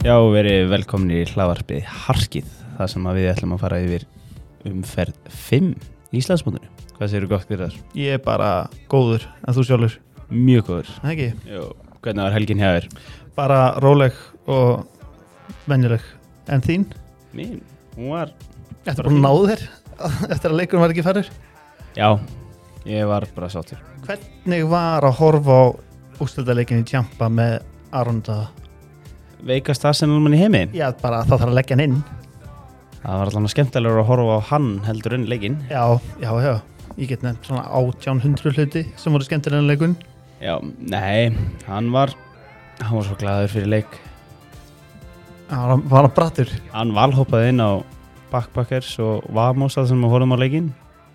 Já, verið velkomni í hlaðvarpið Harkið, það sem við ætlum að fara yfir umferð 5 í Íslandsmótinu. Hvað segirðu gott fyrir þar? Ég er bara góður, en þú sjálfur? Mjög góður. Það ekki? Jó, hvernig var helgin hjá þér? Bara róleg og venjuleg. En þín? Mín, hún var... Þetta bara náðu þér eftir að leikurinn var ekki færður? Já, ég var bara sáttur. Hvernig var að horfa á úrslitaleikin í Champa með Aron Daða? Veikast Arsenalmann í heimi? Já, bara það þarf að leggja hann inn. Það var allavega skemmtilegur að horfa á hann heldur en leikinn. Já. Ég get nefnt svona 1800 hluti sem voru skemmtilega en leikun. Já, nei, hann var svo glaður fyrir leik. Var hann brattur? Hann valhoppaði inn á Backpackers og Vamos að sem við horfum á leikinn.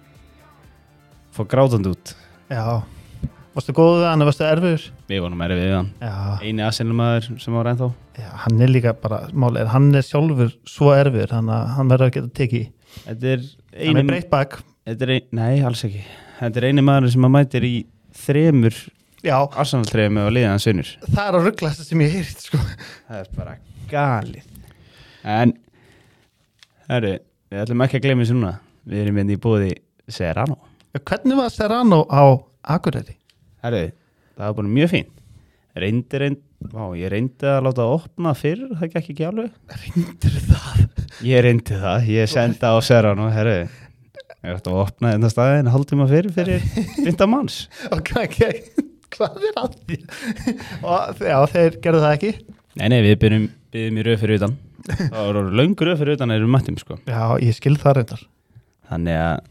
Fór grátandi út. Já. Varstu góð við hann eða varstu erfiður? Við vorum erfið við hann. Já. Eini Arsenalmaður sem var ennþá. Já, hann er líka bara, hann er sjálfur svo erfiður, þannig að hann verður að geta tekið. Hann er breytt bak. Nei, alls ekki. Þetta er eini maður sem að mætir í 3 Arsenal-treyjum og liða hans vinnur. Það er að ruglast sem ég heyrt, sko. Það er bara galið. En, við ætlum ekki að gleyma þessu núna. Við erum í boði Serrano. Hvernig var Serrano á Akureyri? Það var bara mjög fín. Ég reyndi að láta það opna fyrr, það gekk ekki alveg. Reyndir það? Ég reyndi það, ég sendi á Serrano, ég ætti að opna þennan staðin hálftíma fyrir 15 manns. Ok, hvað er að því? Já, þeir gerðu það ekki? Nei, við byrjum í röð fyrir utan. Það var löng röð fyrir utan eða við mættum, sko. Já, ég skil það reyndar. Þannig að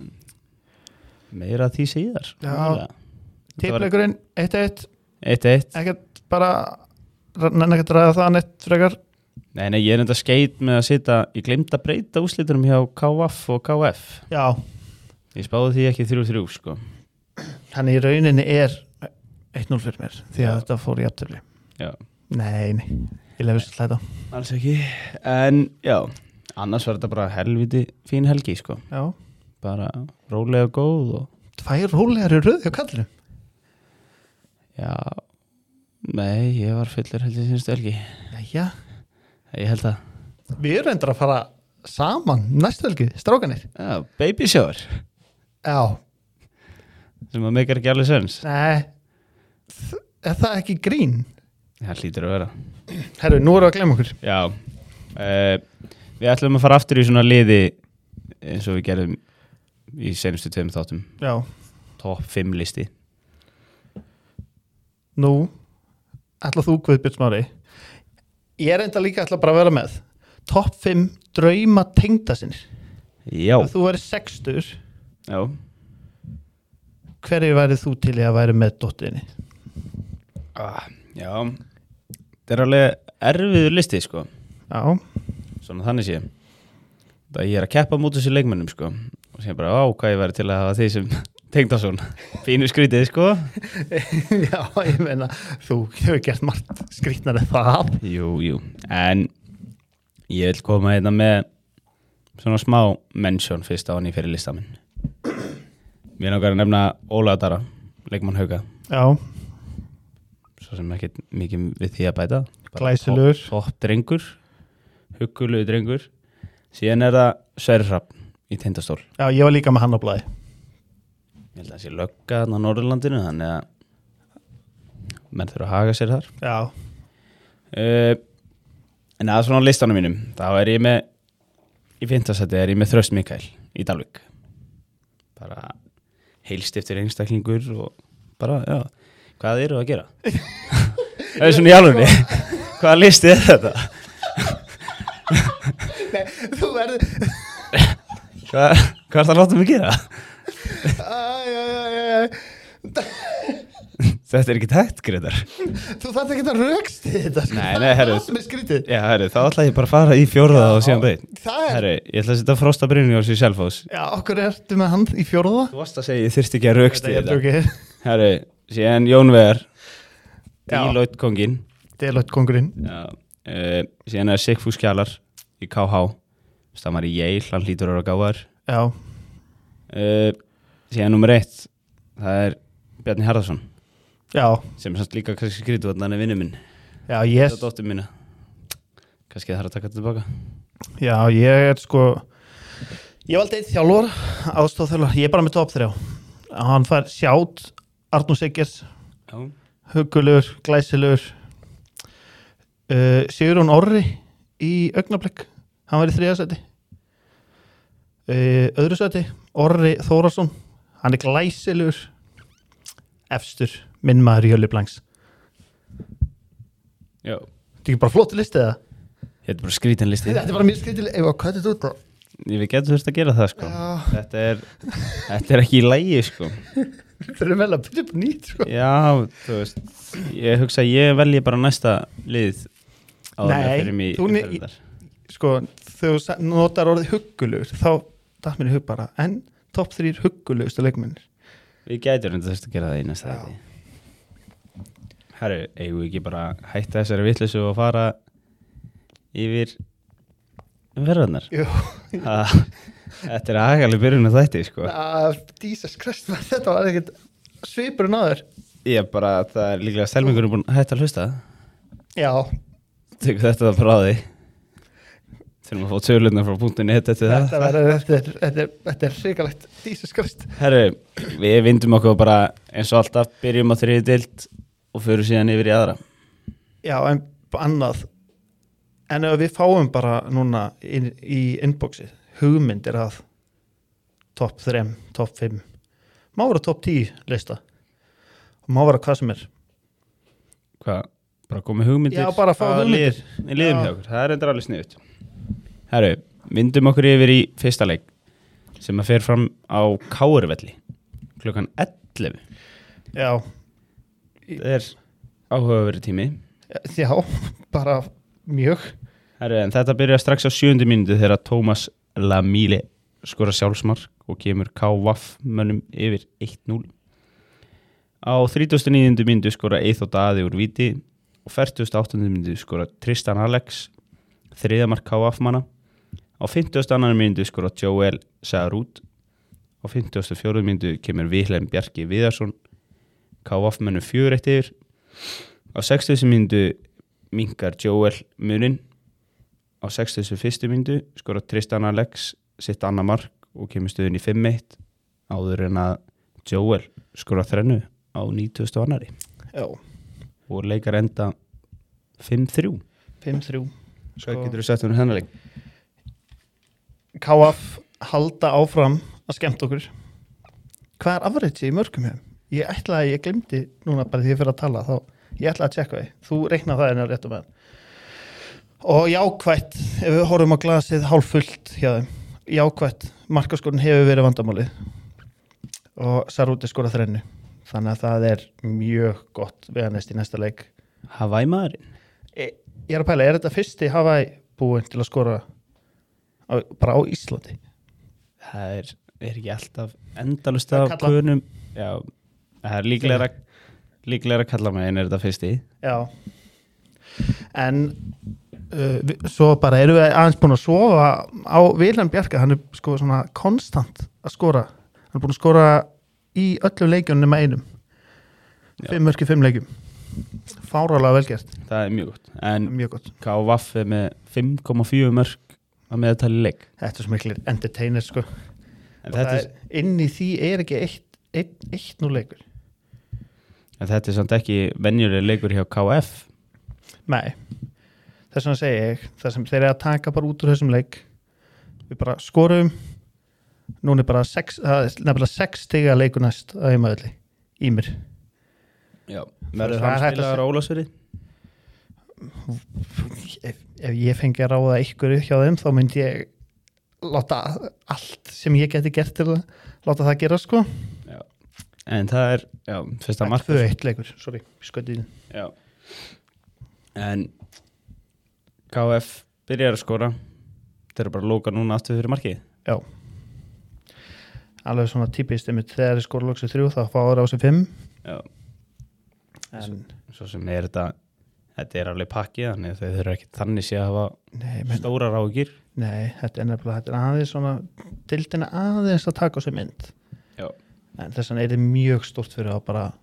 meira því síðar. Já. Tipleikurinn 1-1. Ekkert bara ekkert ræða það neitt frekar. Nei, ég er enda skeit með að sitja, ég gleymd að breyta úrslitunum hjá KF og KF. Já. Ég spáði því ekki 3-3, sko. Þannig í rauninni er 1-0 fyrir mér, því að þetta fór í jafntefli. Já. Nei, ég lefist slæta. Alls ekki, en já, annars var þetta bara helviti fín helgi, sko. Já. Bara rólega góð og... 2 rólegar í röð hjá kallinu. Já, nei, ég var fullur heldur síðustu helgi. Jæja. Ég held að. Við erum endur að fara saman næstu helgi, strákanir. Já, baby shower. Já. Sem að meikar ekki alveg sens. Nei, er það ekki grín? Það hlýtur að vera. Herru, nú erum við að glemma okkur. Já, við ætlum að fara aftur í svona liði eins og við gerðum í senustu 2 þáttum. Já. Top 5 listi. Nú, ætla þú Guðbjörn Smári. Ég er enda líka ætla bara að vera með Top 5 drauma tengdasinir. Já. Ef þú verið 60. Já. Hverju værið þú til í að væri með dótturinni? Já, þetta er alveg erfiður listi, sko. Já. Svona þannig sé. Það ég er að keppa mútu þessu leikmönnum, sko. Og sé bara, hvað ég væri til að hafa því sem Tengdason. Fínu skrítið, sko. Já, ég meina, þú hefur gert margt skrítnar en það. Jú. En ég vil koma hérna með svona smá mention fyrst á hann í fyrir lista minn. Mér langar að nefna Óla Dara, leikmann Hauka. Já. Svo sem ekki mikið við því að bæta. Glæsilegur. Topp drengur, huggulegu drengur. Síðan er það Sverrir Hrafn í Tindastól. Já, ég var líka með hann á blaði. Ég held að það sé lögga þarna á Norðurlandinu, þannig að menn þurfa að haga sér þar. Já. En að svona listanum mínum, þá er ég með, í 5. sæti er ég með Þröst Mikael í Dalvík. Bara heilstiftur einstaklingur og bara, já, hvað eru að gera? Það er svona í alvegni. Hvaða listi er þetta? Nei, þú verður... Hvað er það að láta mig gera? Þetta er ekki tætt, Gretar. Þú þarf ekki að rökst í þetta. Nei, herru. Það sem er skrítið. Já, herru, þá ætla ég bara að fara í 4. og síðan beint. Herru, ég ætla að setja Frosta Brynjólfs í Selfoss. Já, okkur ertu með hann í 4. Þú varst að segja, ég þyrfti ekki að rökst í þetta. Herru, síðan Jón Vegar, Deloitte kongurinn. Já, síðan er Sigfús Kjalar í KH. Stammar í Yale, hann hlýtur ára gáðar. Já. Síðan nummer 1, það er Bjarni Harðarsson. Já. Sem samt líka kannski skrítið, hann er vinnu minn. Já, ég... Það er dóttir mína. kannski þarf að taka þetta tilbaka. Já, ég er sko ég valdi einn þjálfur, aðstofþjálfur, ég er bara með top 3. Hann fær Sjátt, Arnór Siggers, Já. huggulegur, glæsilegur, Sigurjón Orri í Augnablik, hann var í 3. sæti. Öðru sæti, Orri Þórðarsson, hann er glæsilegur, efstur, minn maður Hjörleif Blanks. Já. Þetta er ekki bara flott listi eða? Þetta er bara skrítin listi. Þetta er bara mjög skrýtileg, hvað er þetta út á? Við getum þurft að gera það sko. Þetta er ekki í lagi sko. Þetta er vel að byrja upp nýtt sko. Já, þú veist, ég hugsa að ég velji bara næsta lið áður en fyrir mig í umferðar. Sko, þegar þú notar orðið huggulegur, þá datt mér í hug bara, en topp 3 huggulegustu leikmennir. Við gætum þetta þurft að gera það í næsta þetta. Herru, eigum við ekki bara hætta þessari vitleysu og fara yfir umferðarnar? Jú. Þetta er agaleg byrjun af þætti sko. Jesus Christ, þetta var ekkert svipurinn á þér. Ég bara, það er líklega stelmingurinn búin að hætta að hlusta. Já. Tekur þetta frá því. Þurfum að fá tölurnar frá .net eftir það. Þetta er hrikalegt. Jesus Christ. Herru, við vindum okkur bara eins og alltaf, byrjum á 3. deild og fyrir síðan yfir í aðra. Já, en annað. En ef við fáum bara núna í inboxið hugmyndir að topp 3, topp 5, má vera topp 10 lista og má vera hvað sem er. Hvað? Bara komið hugmyndir? Já, bara fá hugmyndir. Liðum hjá okkur, það er endur alveg sniðut. Herru, vindum okkur yfir í fyrsta leik sem að fer fram á KR-velli klukkan 11. Já. Það er áhugaverið tími. Já, bara mjög. Herru, en þetta byrjar strax á 7. mínútu þegar Tómas Lamíle skora sjálfsmark og kemur KVF mönnum yfir 1-0. Á 39. mínútu skora Eyþór Daði úr víti og 48. mínútu skora Tristan Alex, 3. mark KVF manna. Á 52. mínútu skora Joel Sarút. Á 54. mínútu kemur Vilhelm Bjarki Viðarsson, KVF mönnum 4-1 yfir. Á 60. mínútu minkar Joel munin. Á 61. mínútu skora Tristan Alex sitt annað mark og kemur stöðun í 5-1 áður en að Joel skora 3 á 92. Já. Og leikar enda 5-3. 5-3. Hvað getur þú sagt um þennan leik? KF halda áfram að skemmta okkur. Hvað er afrætti í mörgum hefum? Ég glemdi núna bara því ég fyrir að tala þá. Ég ætla að tjekka því. Þú reikna það en réttum með. Og jákvætt, ef við horfum á glasið hálffullt hjá þeim. Jákvætt, markaskorun hefur verið vandamálið. Og Sarúti skora 3. Þannig að það er mjög gott veganest í næsta leik. Hawaii maðurinn? Ég er að pæla, er þetta fyrsti Hawaii búinn til að skora bara á Íslandi? Það er ekki alltaf endalust af konum. Já, það er líklega að kalla mig en er þetta fyrsti. Já. En svo bara erum við aðeins búin að sofa á Vilhelm Bjarka, hann er sko svona konstant að skora. Hann er búin að skora í öllum leikjunum nema einum. 5 mörk í 5 leikjum. Fáralega velgert. Það er mjög gott. En mjög gott. KVF er með 5,4 mörk að meðtali leik. Þetta er svo miklir entertainer sko. En þetta er, inn í því er ekki eitt nú leikur. En þetta er samt ekki venjuleg leikur hjá KF. Nei. Þess vegna segi ég, það sem þeir eru að taka bara út úr þessum leik. Við bara skorum. Núna er bara 6 stiga leikur næst að heimaðalli í mér. Já. Verður hann spilaður á Ólafsfirði? Ef ég fengi að ráða ykkur hjá þeim þá myndi ég láta allt sem ég geti gert til að láta það gera sko. Já. En það er, já, fyrsta mark. 2-1 leikur, sorry, skoðið. Já. En KF byrjar að skora. Þeir eru bara að lóka núna aftur fyrir markið. Já. Alveg svona típist þegar þeir skora lóksið 3 þá fáur á sig 5. Já. En svo sem er þetta er alveg pakkið, þannig að þau þurfa ekki þannig sé að hafa stórar áhyggjur. Nei, þetta er nefnilega, þetta er aðeins svona deildina aðeins að taka á sig mynd. Já. En þess vegna er þetta mjög stórt fyrir að bara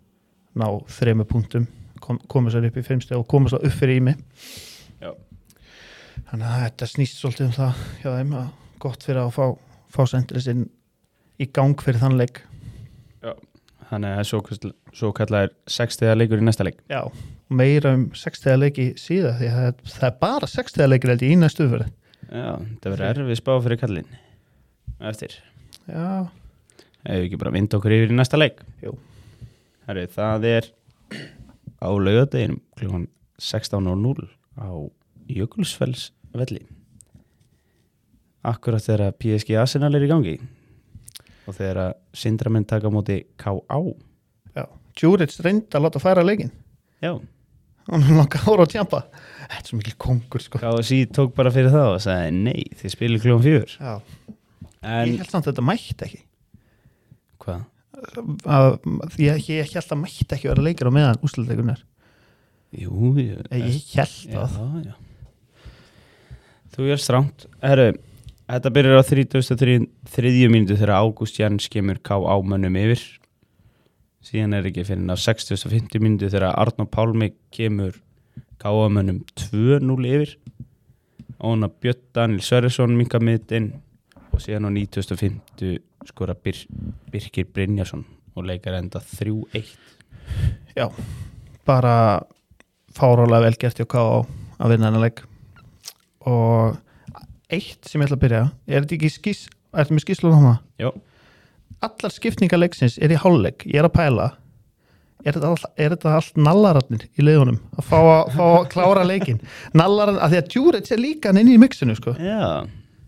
ná 3 punktum, koma sér upp í 5 steg og koma sér upp fyrir í mig. Já. þannig að þetta snýst svolítið um það hjá þeim að gott fyrir að fá sendrið sinn í gang fyrir þann leik. Þannig að svo kallar 60 leikur í næsta leik. Já, og meira 60 leiki síðan því að það er bara 60 leikir held ég í næstu umferð. Já, þetta verður erfið spá fyrir kallinn eftir. Já. Ef við ekki bara vinda okkur yfir í næsta leik. Jú. Herri, það er á laugardeginum klukkan 16:00 á Jökulsfellsvelli. Akkurat þegar PSG Arsenal í gangi og þegar Sindramenn taka á móti K.A. Já, Djuric reyndi að láta færa leikin. Já. Hann langa ára á tjampa. Þetta er svo mikil kongur sko. KSÍ tók bara fyrir það og sagði nei, þið spilir klukkan 4. Já. En Ég held samt að þetta mætti ekki. hvað? Ég held að mætti ekki vera leikir á meðan úrslitaleikurinn er. Jú, Ég held það. Já. Þú er stránt. Herru, þetta byrjar á 33. mínútu þegar Ágúst Jens kemur K.A. mönnum yfir. Síðan er ekki fyrir á 65. mínútu þegar Arnór Pálmi kemur K.A. mönnum 2-0 yfir. Óna Björn Daniel Sverrisson minka mittinn og síðan á 95. skora Birkir Brynjarsson og leikar enda 3-1. Já, bara fárálega vel gert hjá K.A. að vinna hennar leik. Og eitt sem ég ætla að byrja, er þetta ekki ertu með skýrslu um það? Já. Allar skiptingar leiksins er í hálfleik. Ég er að pæla, er þetta allt nallararnir í liðunum að fá að klára leikin? Nallaran, að því að Djuric er líka inn í mixinu sko. Já.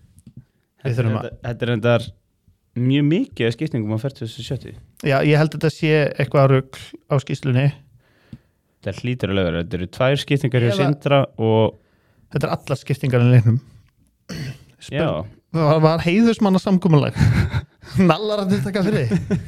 Þetta er enda mjög mikið skiptingum á 40-70. Já, ég held að þetta sé eitthvað rugl á skýrslunni. Þetta hlýtur að lögur. Þetta eru 2 skiptingar hjá Sindra og þetta er allar skiptingar í leiknum. já. Það var heiðusmanna samkomulag. Nallararnir taka fyrir því.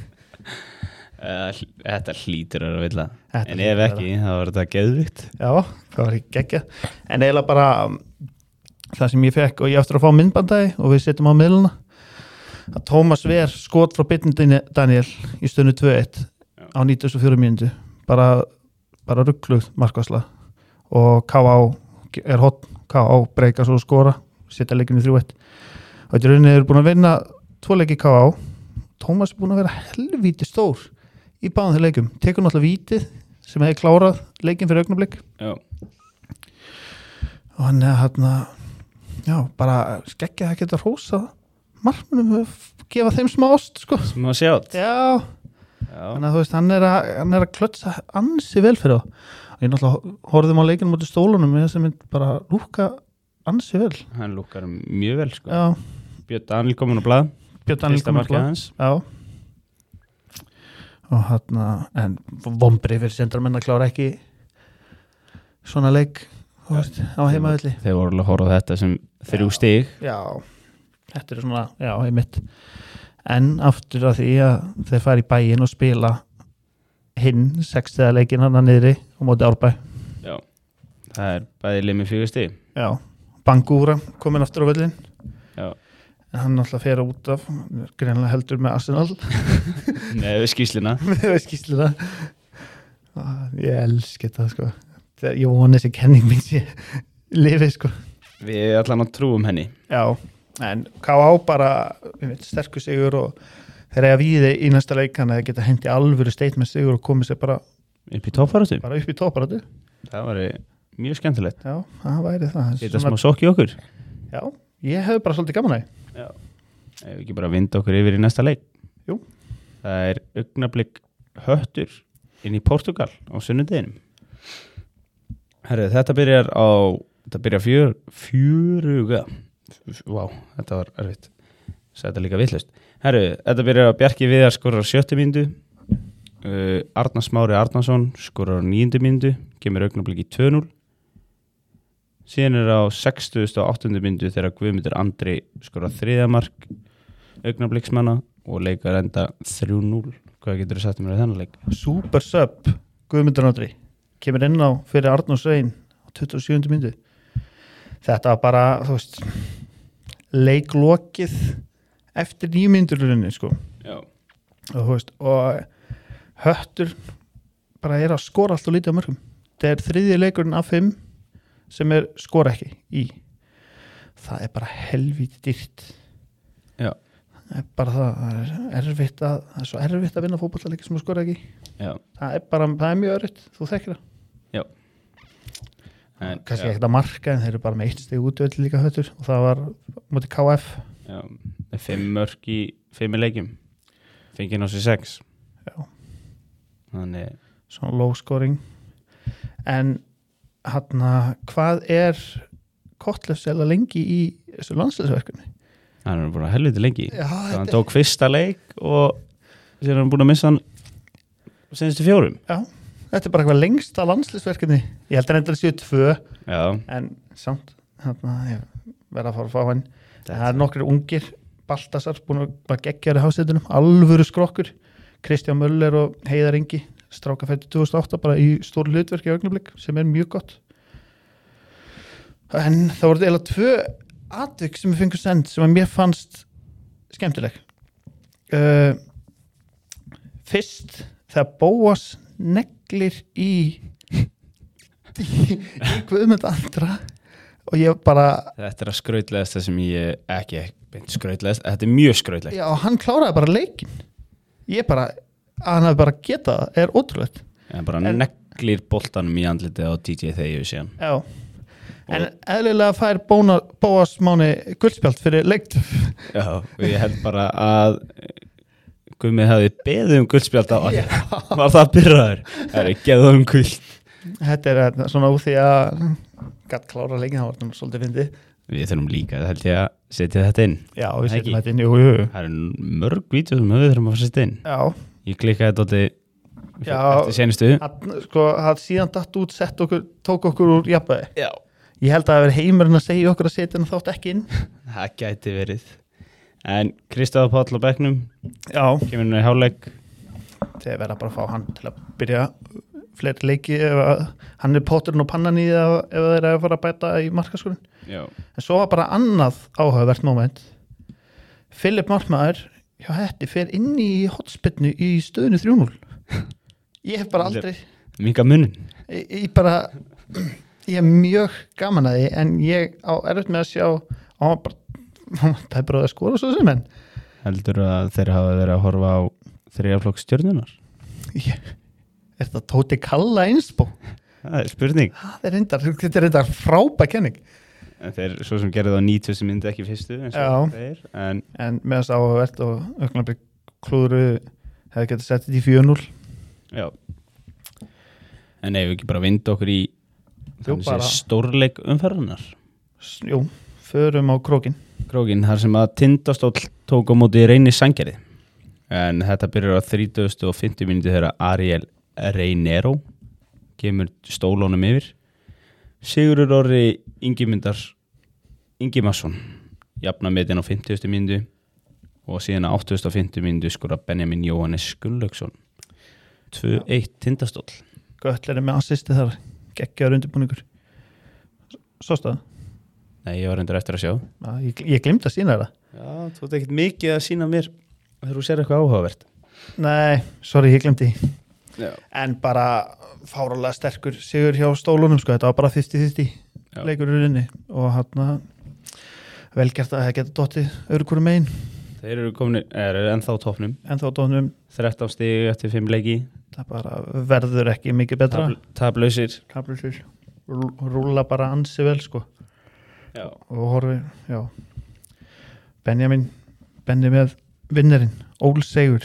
Þetta hlýtur að vilja. En ef ekki, þá var þetta geðvikt. Já, það var ekki geggjað. En eiginlega bara það sem ég fekk og ég eftir að fá myndbandagi og við setjum á miðluna að Tómas Ver skot frá Birni Daniel í stöðnu 2-1 á 94 mínútu. Bara ruggluð markvarsla og K.A. er hot, K.A. breyka svo skora, setja leikinu 3-1 og þetta rauninni eru búin að vinna 2 leiki K.A. Tómas er búin að vera helvíti stór í báðum þeir leikum, tekur náttúrulega vítið sem hefði klárað leikin fyrir augnablik. Já. Og hann já, bara skeggja að geta hrósað markmönnum að gefa þeim smá ást sko. Smá sjátt. Já. Þannig að þú veist, hann er að klötsa ansi vel fyrir það. Ég náttúrulega horfðum á leikinu mútið stólunum með þess að mynd bara lúka ansi vel. Hann lúkar mjög vel sko. Já. Björn Daniel komin á blað. Björn Daniel komin á blað. Já. Og en vombrið fyrir sendramenn að klára ekki svona leik veist, á heimavelli. Þeir voru alveg að horfa á þetta sem 3 stig. Já, þetta er svona, já, heimitt. En aftur að því að þeir fara í bæinn og spila hinn 6. leikin hann niðri á móti Árbæ. Já, það er bæði lið með 4 stig. Já, Bangúra komin aftur á völlin. Já. En hann alltaf fer út af, greinlega heldur með Arsenal. Nei, við skýsluna. Með skýsluna. Ég elski þetta sko. Þegar ég voni þessi kenning mín sé lifið sko. Við allan að trúum henni. Já, en K.A. bara sterkur sigur og þeir eiga víði í næsta leik þannig að þeir geta hendi alvöru statement sigur og komið sér bara upp í toppbaráttu. Bara upp í toppbaráttu. Það var mjög skemmtilegt. Já, það væri það. Þetta smá sokk í okkur. Já, ég hef bara svolítið gaman að. Já. Ef við ekki bara vinda okkur yfir í næsta leik. Jú. Það er Augnablik Höttur inn í Portugal á sunnudeginum. Herru, þetta byrjar fjöruga. Vá, þetta var erfitt. Þetta líka vitlaust. Herru, þetta byrjar á Bjarki Viðar skorar á 70 mínútu. Arnar Smári Arnarsson skorar á 9. mínútu. Kemur Augnablik í 2-0. Síðan á 60. og 8. mínútu þegar Guðmundur Andri skorar 3. mark Augnabliksmanna og leikar enda 3-0. Hvað getur þú sagt mér á þennan leik? Super sub Guðmundur Andri kemur inn á fyrir Arnór Svein á 27. mínútu. Þetta var bara, þú veist, leiklokið eftir 9 mínútur sko. Já. Og þú veist, og Höttur bara að skora allt og lítið á mörgum. Það er 3. leikurinn af 5 sem skora ekki í. það er bara helvíti dýrt. Já. Það er bara það er erfitt það er svo erfitt að vinna fótboltaleiki sem þú skora ekki. Já. Það er mjög örfitt, þú þekkir það. Já. En, kannski ekkert að marka en þeir eru bara með 1 stig útvöld líka höttur og það var mútið KF. Já, með 5 mörk í 5 leikjum. Fengið á sig 6. Já. Þannig Svona low scoring. En hvað er Kotlef sérlega lengi í þessu landsliðsverkefni? hann er búin að helviti lengi. Já, hann tók fyrsta leik og sér er hann búin að missa hann senstu 4. Já, þetta er bara eitthvað lengsta landsliðsverkefni. Ég held að þetta séu 2 Já. en samt ég verða að fara að fá hann. Það er nokkrir ungir, Baltasar búin að bara geggjari hásetunum, alvöru skrokkur, Kristján Möller og Heiðar Ingi, strákafættu 2008 bara í stóru hlutverki í augnablik sem er mjög gott. En það voru eiginlega 2 atvik sem við fengum send sem að mér fannst skemmtileg. Fyrst þegar Bóas neglir í Guðmund Andra og ég bara Þetta er að skrautlegast það sem ég ekki beint skrautlegast, þetta er mjög skrautlegt. já, hann kláraði bara leikinn. Ég bara að hann hafi bara getað það er ótrúlegt. En bara neglir boltanum í andlitið á DJ þegar ég sé hann. Já. En eðlilega fær Bóas Máni guldspjald fyrir leiktöf. Já, og ég held bara að Guðmið hefði beðið guldspjald á hann. Var það byrraður? Það er geðað guld. Þetta er svona úr því að gatt klára leikin, það var svolítið fyndið. Við þurfum líka, það held ég að setja þetta inn. Já, við Ekki? setjum þetta inn, jú. Það eru mörg vídeó sem við þurfum að setja inn. Já. Ég klikkaði þetta Já. eftir senustu. Það síðan datt út, tók okkur úr jafnvægi. Já. Ég held að það veri heimurinn að segja okkur að setja hann þátt ekki inn. Það gæti verið. En Kristofur Páll á bekknum, Já. kemur hann í hálfleik. Þeir verða bara að fá hann til að byrja fleiri leiki ef hann er potturinn og pannan í það ef þeir eru að fara að bæta í markaskurinn. Já. En svo var bara annað áhugavert moment. Filip Markmaður hjá Hetti fer inn í hotspinnu í stöðinu 3-0. Ég hef bara aldrei Minka munin. ég er mjög gaman að því en ég á erfitt með að sjá hann var bara það er bara að skora svo sem en Heldur að þeir hafa verið að horfa á 3. flokks stjörnunar? er þetta Tóti Kalla einsbó? Það er spurning. Þetta er reyndar frábær kenning. En þeir svo sem gerði það á 90 sem myndi ekki fyrstu eins og þeir. En með þess áhugavert og augnablik klúðru hefði getið sett þetta í 4-0. Já. En ef við ekki bara vinda okkur í stórleik umferðunar. Jú, förum á krókin. Krókin, þar sem að Tindastóll tók á móti Reyni Sandgerði. En þetta byrjar á 30. mínútu þegar Ariel Reinero kemur stólónum yfir. Sigurður Orri Ingimarsson jafna metin á 50. mínútu og síðan á 85. mínútu skora Benjamin Jóhannes Gunnlaugsson 2-1 Tindastóll. Göttler með assisti þar, geggjaður undirbúningur. Sástu það? Nei, ég var reyndar eftir að sjá. Já, ég gleymd að sína það. Já, þú ert ekkert mikið að sína mér þegar þú sér eitthvað áhugavert. Nei, sorry, ég glemdi. Já. En bara fáralega sterkur sigur hjá stólunum, sko. Þetta var bara 50-50 leikur í rauninni og hann velgert að það geta dottið öðru hverju megin. Þeir eru ennþá á toppnum. Ennþá á toppnum. 13 stig eftir 5 leiki. Það bara verður ekki mikið betra. Taplausir. Rúlla bara ansi vel, sko. Já. Og horfi, já. Benni með vinnerinn, Ól Sigur.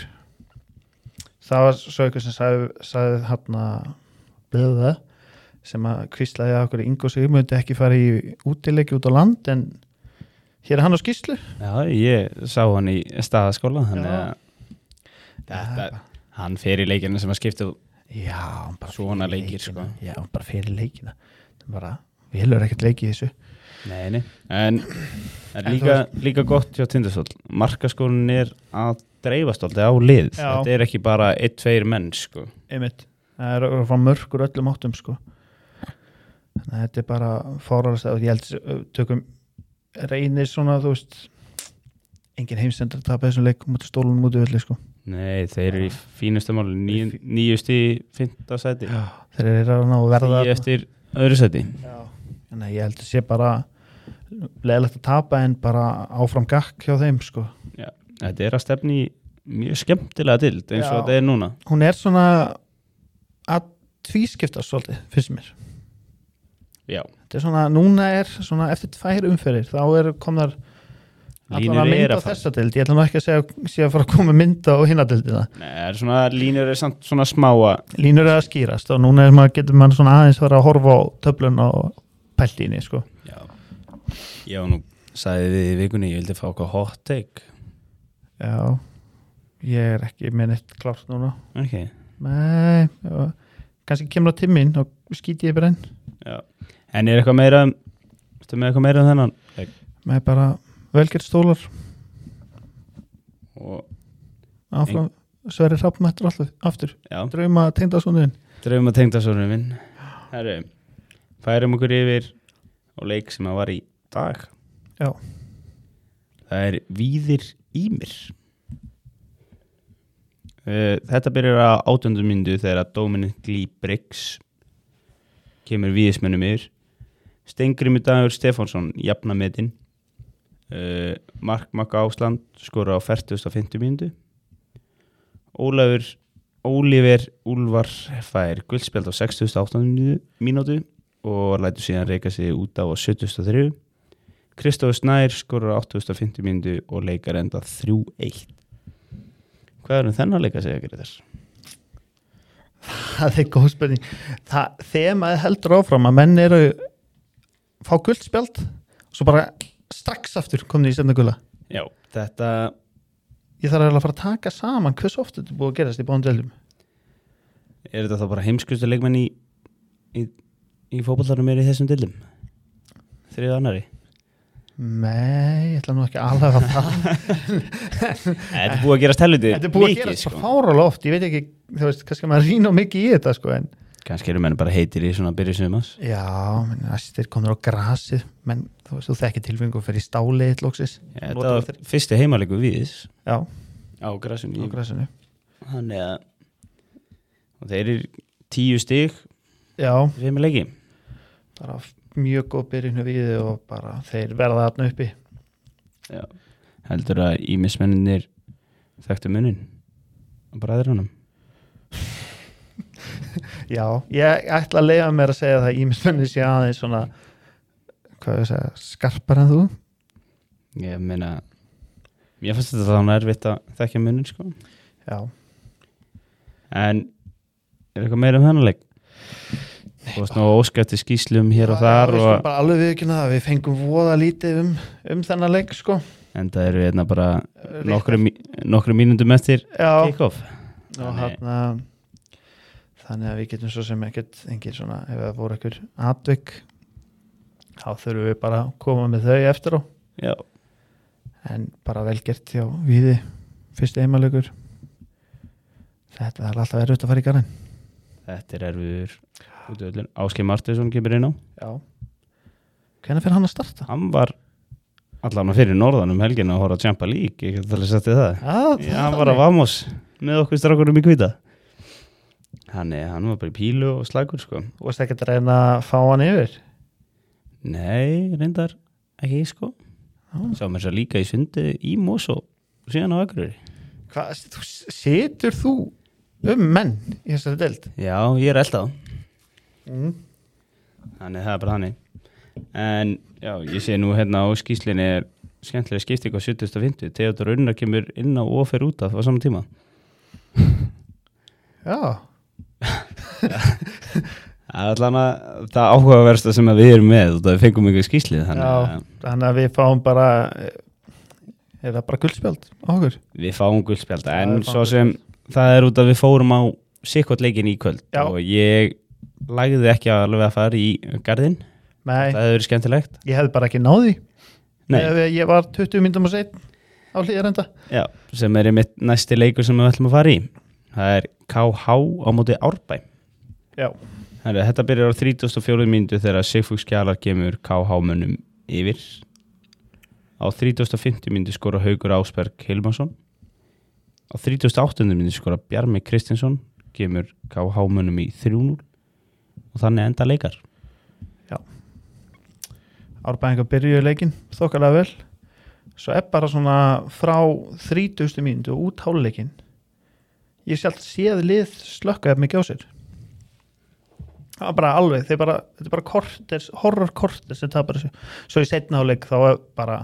Það var svo eitthvað sem sagði hann að sem að kvíslaði að okkur Ingo Sigur myndi ekki fara í útileiki út á land en hér er hann á skýrslu. Já, ég sá hann í staðaskóla þannig að hann fer í leikina sem að skipta svona leikir sko. Já, bara fer í leikina. Bara, við helur ekkert leiki í þessu. Nei, en líka gott hjá Tindastóll. Markaskórin er að dreifast alltaf á lið. Já. Þetta er ekki bara 1-2 menn sko. Einmitt. Það er að fá mörkur öllum áttum sko. Þannig að þetta er bara fárarast og ég held tökum Reynir svona, þú veist engin heimsendur að tapa þessum leik mútið stólunum mútið öllu sko. Nei, þeir eru í fínustu máli 9 stig 5. sæti. Já, þeir eru að ná að verða 10 eftir öðru sæti. Já. Þannig að ég held að sé bara leðilegt að tapa en bara áfram gakk hjá þeim sko. Já, þetta að stefni í mjög skemmtilega dild eins og Já. þetta núna. Hún svona að tvískipta svolítið, finnst mér. Já, Þetta svona, núna svona eftir 2 umferðir, þá komnar línur allan að mynda á þessa dild. Ég ætla nú ekki að segja að fara að koma mynda á hinna dildina. Nei, svona línur samt svona smáa. Línur að skýrast og núna getur maður svona aðeins fara að horfa á töflun og pæltíni sko. Já. Já, nú sagði við í vikunni, ég vildi fá okkur hot take. Já, ég ekki með neitt klárt núna. Ok. Nei, já, kannski kemur á tíminn og skýti ég bara inn. Já. En eitthvað meira með eitthvað meira þennan? Með bara velgert stólar Og áfram Sverrir Hrafnmættur aftur. já, Drauma tengdasónuðinn. drauma tengdasonur minn. Herru, færum okkur yfir á leik sem að var í dag. Já. Það Víðir Ýmir. Þetta byrjar á 18. mínútu þegar að Dominic Lee Briggs kemur Víðismönnum yfir. Steingrímur Dagur Stefánsson jafna metin. Mark Magga Ásland skora á 40. mínútu. Ólífer Úlfar fær guldspjald á 68. mínútu og lætur síðan reyka sig út á 73. Kristófur Snær skora á 85. mínútu og leikar enda 3-1. Hvað þennan leik að segja ekki þess? Það góð spurning. Þegar maður heldur áfram að menn fá guldspjald og svo bara strax aftur komni í seinna gula. Já, þetta Ég þarf að fara að taka saman hversu oft þetta búið að gerast í báðum deildum. þetta þá bara heimskustu leikmenn í fótboltanum í þessum dildum? 3. annari? Nei, ég ætla nú ekki alveg að það. Þetta búið að gerast helviti Þetta búið að gerast bara fáralega oft. Ég veit ekki, þú veist, kannski maður rýna mikið í þetta sko, en Kannski eru menn bara heitir í svona byrjusumans. já, næstir komur á grasið, menn þú veist, þú þekkir tilfengu fyrir stáli eitt loksis. Þetta var fyrsti heimaleiku Víðis Já, á grasinu. á grasinu. Þannig að og þeir 10 stig Já, í heimaleiki. bara mjög góð byrjun við og bara þeir verða þarna uppi. Já. Heldur að ímismenninir þekktu munin á bræðrunum. Já, ég ætla að leiða mér að segja það ímismenni sé aðeins svona hvað ég segja, skarpar en þú. Ég meina mér fannst þetta þannig erfitt að þekkja munin sko. Já, En eitthvað meira þennan leik? Þú varst nú óskæfti skýslum hér og þar við og skulum bara alveg viðkynna það, við fengum voða lítið þennan leik sko. en það eru hérna bara nokkru mínúndum eftir Já, kick-off. og þannig að við getum svo sem engin svona, ef það voru ekkur atvik þá þurfum við bara að koma með þau eftir á, Já, en bara velgert hjá Víði, fyrsti heimaleikur. Þetta er alltaf erfitt að fara í garðin. þetta erfiður út af öllum. Ásgeir Martinsson kemur inn á. Já. Hvenær fyrir hann að starta? Hann var allan fyrir norðan helgina að horfa á Champa League, ég get alveg sagt þér það. Já, hann var að Vamos með okkur strákurum í Hvita. Hann var bara í pílu og slagur sko. Þú veist ekki að reyna að fá hann yfir? Nei, reyndar ekki sko. Sá mér svo líka í Sundi í Mós og síðan á Akureyri. Situr þú menn í þessari deild? Já, ég eldað. Mm. Það bara þannig. En já, ég sé nú hérna á skýslinni skemmtilega skipting á 70.50. Theodor Unnar kemur inn á og fer út af á saman tíma. Já. Það allan að það áhugaversta sem að við erum með og það fengum ykkur skýslið þannig að við fáum bara það bara guldspjald á okkur. Við fáum guldspjald en svo sem það út að við fórum á sikkot leikin í kvöld. Já. Og ég lagði ekki alveg að fara í garðinn. Nei. Það hefur verið skemmtilegt. Ég hefði bara ekki náði. Nei. Ég var 20 mínútum og seitt á Hlíðarenda. Já, sem mitt næsti leikur sem við ætlum að fara í. Það KH á móti Árbæ. Já. Þetta byrjar á 34. mínútu þegar Sigfús Kjalar kemur KH-mönnum yfir. Á 35. mínútu skora Haukur Ásberg Hilmarsson. Á 38. mínútu skora Bjarmi Kristinsson, kemur KH-mönnum í 3-0 og þannig enda leikar. Já. Árbæðingar byrjuðu leikinn þokkalega vel, svo bara svona frá 30. mínútu og út hálfleikinn ég sjálf séð lið slökka mikið á sér. Það var bara alveg, þetta er bara korter, horror korter sem tapar þessu. Svo í seinna hálfleik þá bara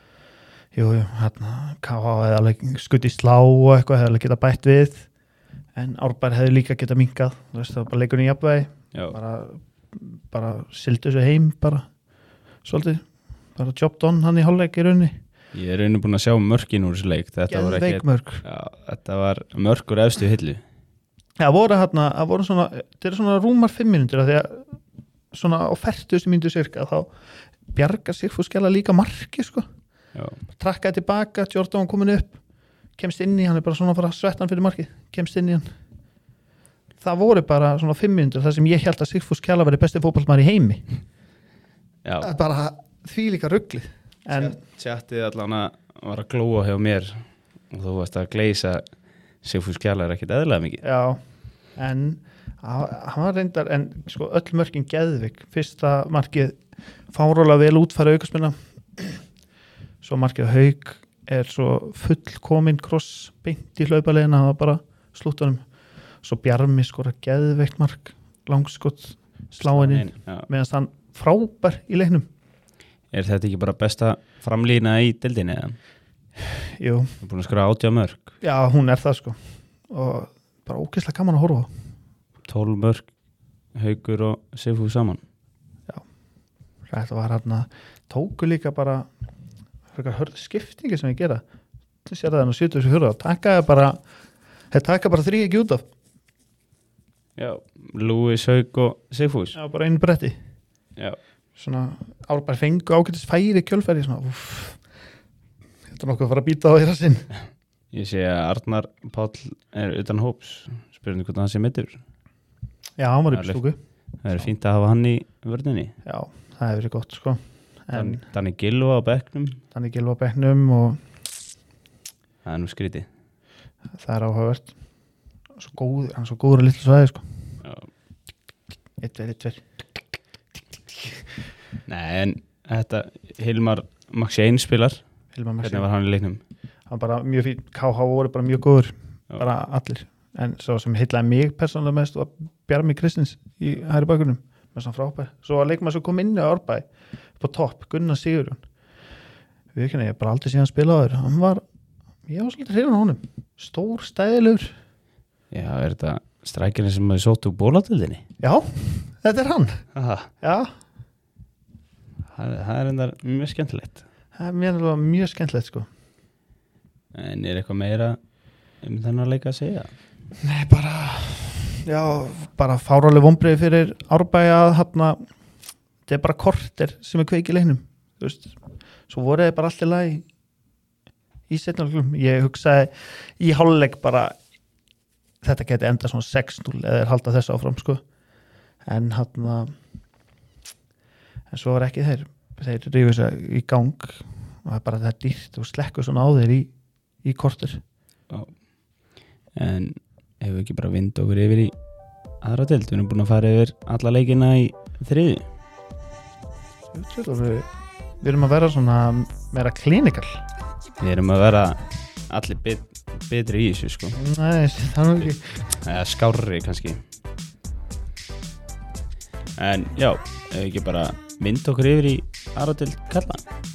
hérna KH hefði alveg skutt í slá og eitthvað, hefði alveg getað bætt við, en Árbær hefði líka getað minkað, það var bara leikurinn í jafnvægi, bara sildu þessu heim bara, svolítið, bara job done hann í hálfleik í rauninni. Ég er búin að sjá mörkin úr þessu leik. Geðveik mörk. Já, þetta var mörk úr efstu hillu. Það voru svona, þetta er svona rúmar 5 mínútur, því að svona á 40. mínútu cirka, þá bjargar Sigfús Skjalla líka marki, sko. Já. Trakkaði tilbaka, Jordan komin upp, kemst inn í, hann er bara svona að fara svettan fyrir markið, kemst inn í hann. Það voru bara svona 5 mínútur, þar sem ég held að Sigfús Skjalla væri besti fótboltamaður í heimi. Já. Það er bara því líka ruglið. Tjattið allan var að glóa hjá mér og þú varst að gleysa Sigfús Skjalla er ekkert eðlilega mikið. Já, en hann var reyndar, en sko öll mörkin geðvik. Fyrsta markið fárólega vel útfæra aukaspinna, svo markið Hauk er svo fullkomin kross beint í hlaupalegina, það var bara slúttunum. Svo Bjarmi skora geðveikt mark, langskott sláinni, meðan hann frábær í leiknum. Er þetta ekki bara besta framlína í deildinni? Jú. Þú er búin að skora 80 mörk. Já, hún er það sko. Og bara ógeðslega gaman að horfa á. 12 mörk, Haukur og Sigfús saman. Já. Þetta var hérna, tóku líka bara hörðu skiptingi sem ég gera. Það sér það nú 74. Þeir taka bara 3 ekki út af. Já, Lúis, Hauk og Sigfús. Já, bara einu bretti. Já. Svona Árbær fengu ágætis færi kjölfæri svona, þetta er nokkuð að fara að býta á þeirra sinn. Ég sé að Arnar Páll er utan hóps, spurning hvort hann sé meiddur. Já, hann var upp stúku. Það er fínt að hafa hann í vörninni. Já, það hefur verið gott sko. Danni Gylfa á bekknum og það er nú skrítið. Það er áhugavert. Hann er svo góður að litlu svæði sko. Já. 1-2 Nei, en þetta Hilmar Maxein spilar. Hvernig var hann í leiknum? Hann bara mjög fín, KH voru bara mjög góður. Já. Bara allir, en svo sem heillaði mig persónulega mest var Bjarmi Kristins í hægri bakgrunum, með svona frábær. Svo að leikmaður svo kom inn á Árbæ på topp, Gunnar Sigurjón, ég hef bara aldrei síðan spilað á þér, ég var svolítið hrifinn á honum, stór, stæðilegur. Já, er þetta strækirinn sem hefði sótt úr bólatildinni? Já, þetta er hann. Aha. Já. Það er enda mjög skemmtilegt. Það er mjög skemmtilegt sko. En er eitthvað meira þennan leika að segja? Nei, bara fáráleg vonbrigði fyrir Árbæ að þetta er bara korter sem er kveik í leiknum. Þú veist, svo voru þeir bara allt í lagi í seinna hálfleikum. Ég hugsaði í hálfleik bara þetta geti endað svona 6-0 eða halda þessu áfram sko. En en svo var ekki þeir rífu sig í gang og það er bara það dýrt og slekku svona á þeir í korter. Já. En hefur ekki bara vind okkur yfir í aðra deild? Við erum búin að fara yfir alla leikina í 3. Við erum að vera svona meira klinikal. Við erum að vera allir betri í þessu sko. Nei, það er ekki. Eða skárri kannski. En já, hefur ekki bara mynd okkur yfir í aðra deild kalla.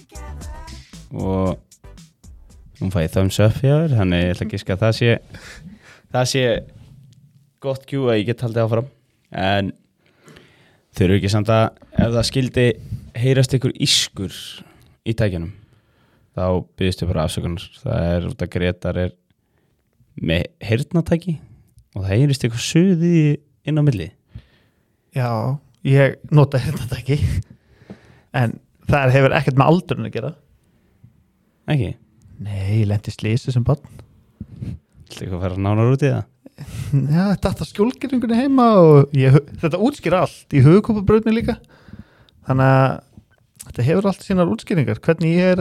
Og hún fæði thumbs up hér, þannig ég ætla að giska að það sé gott Q að ég get haldið áfram. En þau eru ekki samt að ef það skildi heyrast ykkur ískur í tækjanum, þá byggðistu bara afsökunar. Það er út að Gretar er með heyrnatæki og það heyrist ykkur suði inn á milli. Já, ég nota heyrnatæki, en það hefur ekkert með aldurinn að gera. Ekki? Nei, ég lendi slísi sem barn. Ætla ekki að fara nánar út í það? Já, þetta skjólgeringunni heima og þetta útskýr allt í höfuðkúpabrautni líka. Þannig að þetta hefur allt sínar útskýringar. Hvernig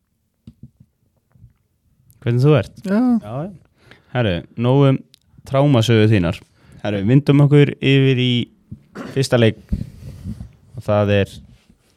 þú ert? Já. Herru, nógum trámasögu þínar. Herru, vindum okkur yfir í fyrsta leik og það er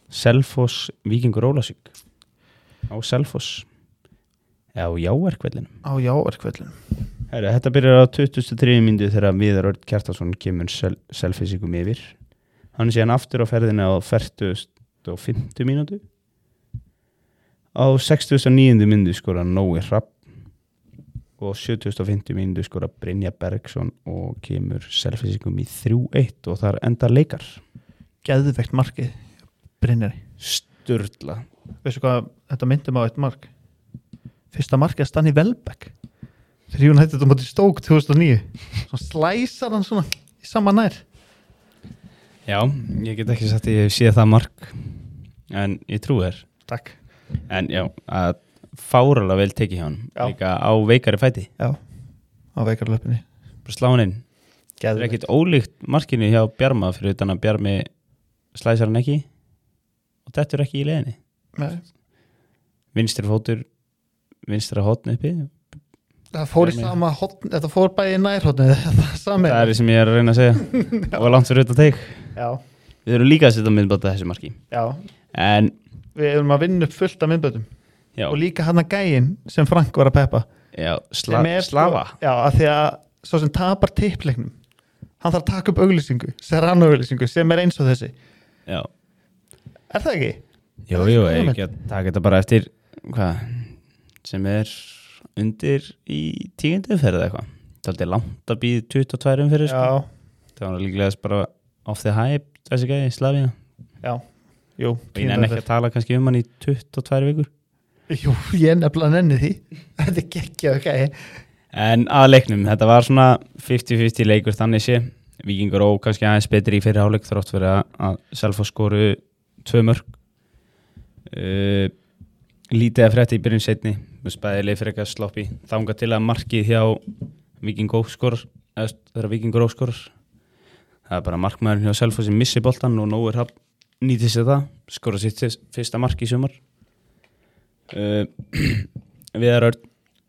Selfoss Víkingur Ólafsvík á Selfoss á Jáverkvellinum. Á Jáverkvellinum. Herra, þetta byrjar á 23. mínútu þegar Viðar Örn Kjartansson kemur Selfyssingum yfir. Hann síðan aftur á ferðina á 40. mínútu. Á 69. mínútu skora Nói Hrafn og 75. mínútu skora Brynja Bergsson og kemur Selfyssingum í 3-1 og þar enda leikar. Geðveikt markið Brynjari. Sturla. Veistu hvað, þetta myndi mig á eitt mark. Fyrsta markið er Stanley Welbeck. Þegar hún hætti þetta móti Stók 2009. Svo slæsar hann svona í sama nær. Já, ég get ekki sagt að ég sé það mark en ég trúi þér. Takk. En já, að fáralega vel tekið hjá hann. Já. Líka á veikari fæti. Já, á veikarlöpunni. Bara slá hann inn. Það er ekkit ólíkt markinu hjá Bjarma fyrir utan að Bjarmi slæsar hann ekki og dettur ekki í leiðinni. Nei. Vinstri fótur, vinstra hotn uppi. Það fór í sama hotn, þetta fór bæði í nærhotni. Það er sem ég er að reyna að segja. Og langt fyrir utan teik. Já. Við erum líka að setja myndbóta þessu marki. Já. En við erum að vinna upp fullt af myndbötum. já, Og líka hann að gæin sem Frank var að peppa. já Sem er Slava. Já, af því að svo sem tapar tippleiknum, hann þarf að taka upp auglýsingu, Serrano-auglýsingu, sem er eins og þessi. Já. Er það ekki? Jú, ekki að taka þetta bara eftir hvað sem er undir í 10. umferð eða eitthvað. Það er aldrei langt að býða 22 umferð sko. Já. Það var líklega bara off the hype þessi gæði, Slavía. Já. Jú. Og ég nenni ekki að tala kannski hann í 22 vikur. Jú, ég nefnilega nenni því. Þetta er geggjað, ok. En að leiknum, þetta var svona 50-50 leikur þannig sé. Víkingur og kannski aðeins betri í fyrri hálfleik þrátt fyrir að Selfoss skoru 2 mörk. Lítið að frétta í byrjun seinni, spæðileg fyrir eitthvað sloppi. Þangað til að markið hjá Víkingur óskorar, eða þegar Víkingur óskorar. Það er bara markmaðurinn hjá Selfoss sem missi boltan og Nói Hrafn nýtti sér það, skora sitt fyrsta mark í sumar. Viðar Örn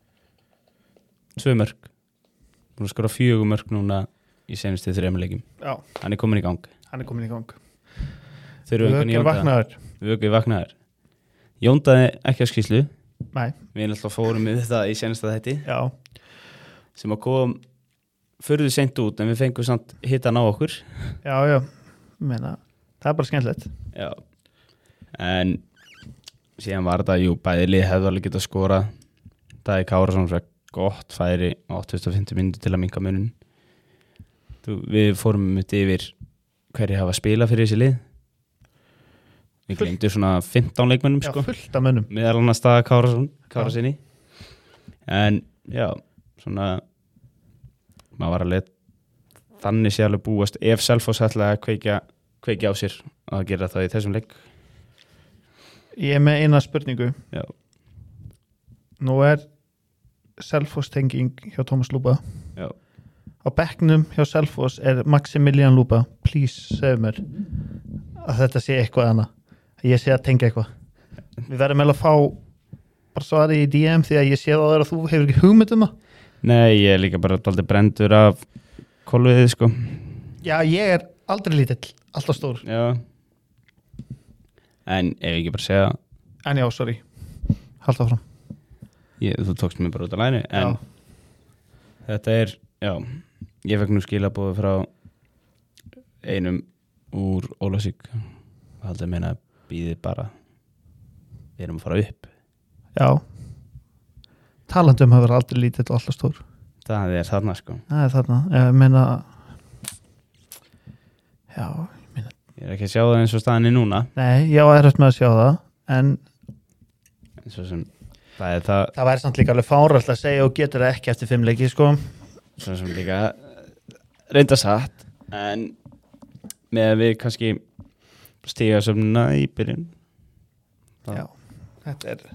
2 mörk. Hún skora 4 mörk núna í senustu 3 leikjum. Já. Hann er komin í gang. Hann er komin í gang. Vökið vaknaður. Vökið vaknaður. Jóndaði ekki að skýrslu. Nei. Við alltaf fórum við þetta í senusta þætti. Já. Sem að kom förðu seint út en við fengum samt hittan á okkur. Já. Meina, það er bara skemmtilegt. Já. En síðan var þetta, bæði lið hefði alveg getað skora. Daði Kárasson fyrir gott færi á 85 mínútur til að minnka munin. Við fórum yfir hverju hafa spilað fyrir þessi lið. Við glemdu svona 15 leikmönnum sko. Já, fullt af mönnum. Meðal annars Daði Kárasinni. En já, svona maður var alveg þannig sé alveg búast ef Selfoss ætlaði að kveikja á sér að gera það í þessum leik. Ég er með eina spurningu. Já. Nú er Selfoss tenging hjá Tómas Lúba. Já. Á bekknum hjá Selfoss er Maximilian Lúba. Please, segðu mér að þetta sé eitthvað annað. Ég sé að tengja eitthvað. Við verðum meðal að fá bara svari í DM því að ég sé það að þú hefur ekki hugmynd um það. Nei, ég er líka bara dálítið brendur af kolviðið sko. Já, ég er aldrei lítill, alltaf stór. Já. En ef ég ekki bara segja En já, sorry. Haltu áfram. þú tókst mér bara út af læni en þetta er, ég fekk nú skilaboð frá einum úr Ólafsvík og haldið að meina býðið bara við erum að fara upp. Já. Talandum hefur aldrei lítill og alltaf stór. Það er þarna sko. Það er þarna. Ég meina Ég er ekki að sjá það eins og staðinni núna. Nei, ég á erfitt með að sjá það en Svo sem það er það. Það væri samt líka alveg fáralt að segja og getur það ekki eftir 5 leiki sko. Svo sem líka reynda satt en með að við kannski stiga sömnuna í byrjun. Já, þetta er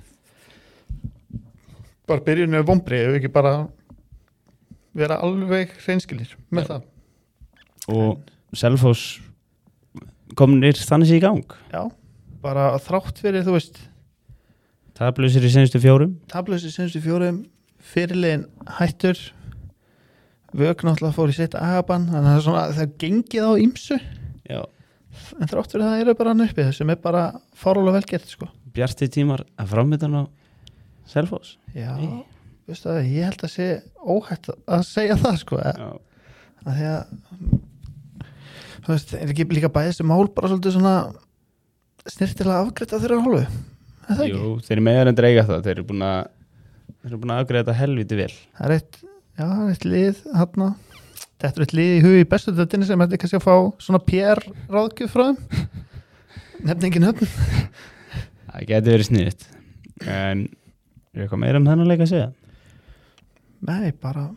bara byrjun með vonbrigði ef ekki bara vera alveg hreinskilir með það. Og Selfoss komnir þannig sér í gang. Já, bara þrátt fyrir, þú veist, Tablausir í senustu 4. tablausir senustu 4, fyrirliðin hættur, Vök náttúrulega fór í sitt agabann, þannig að það er gengið á ýmsu. Já. en þrátt fyrir það eru bara hann uppi sem bara fárulega vel gert sko. Bjarti tímar að framöndan á Selfoss. Já, veistu það, ég held að sé óhætt að segja það sko, Já. að því að þú veist, er ekki líka bæði þessi mál bara svolítið svona snirtilega afgreitt af þeirra hálfu, er það ekki? Jú, þeir eru meðan en dreiga það, þeir eru búin að afgreiða þetta helviti vel. Það er eitt lið hérna, þetta er eitt lið í hug í bestu döttinni sem ætti kannski að fá svona PR ráðgjöf frá þeim, nefningin höfn. Það geti verið sniðið, en er eitthvað meira þennan leik að segja? Nei, bara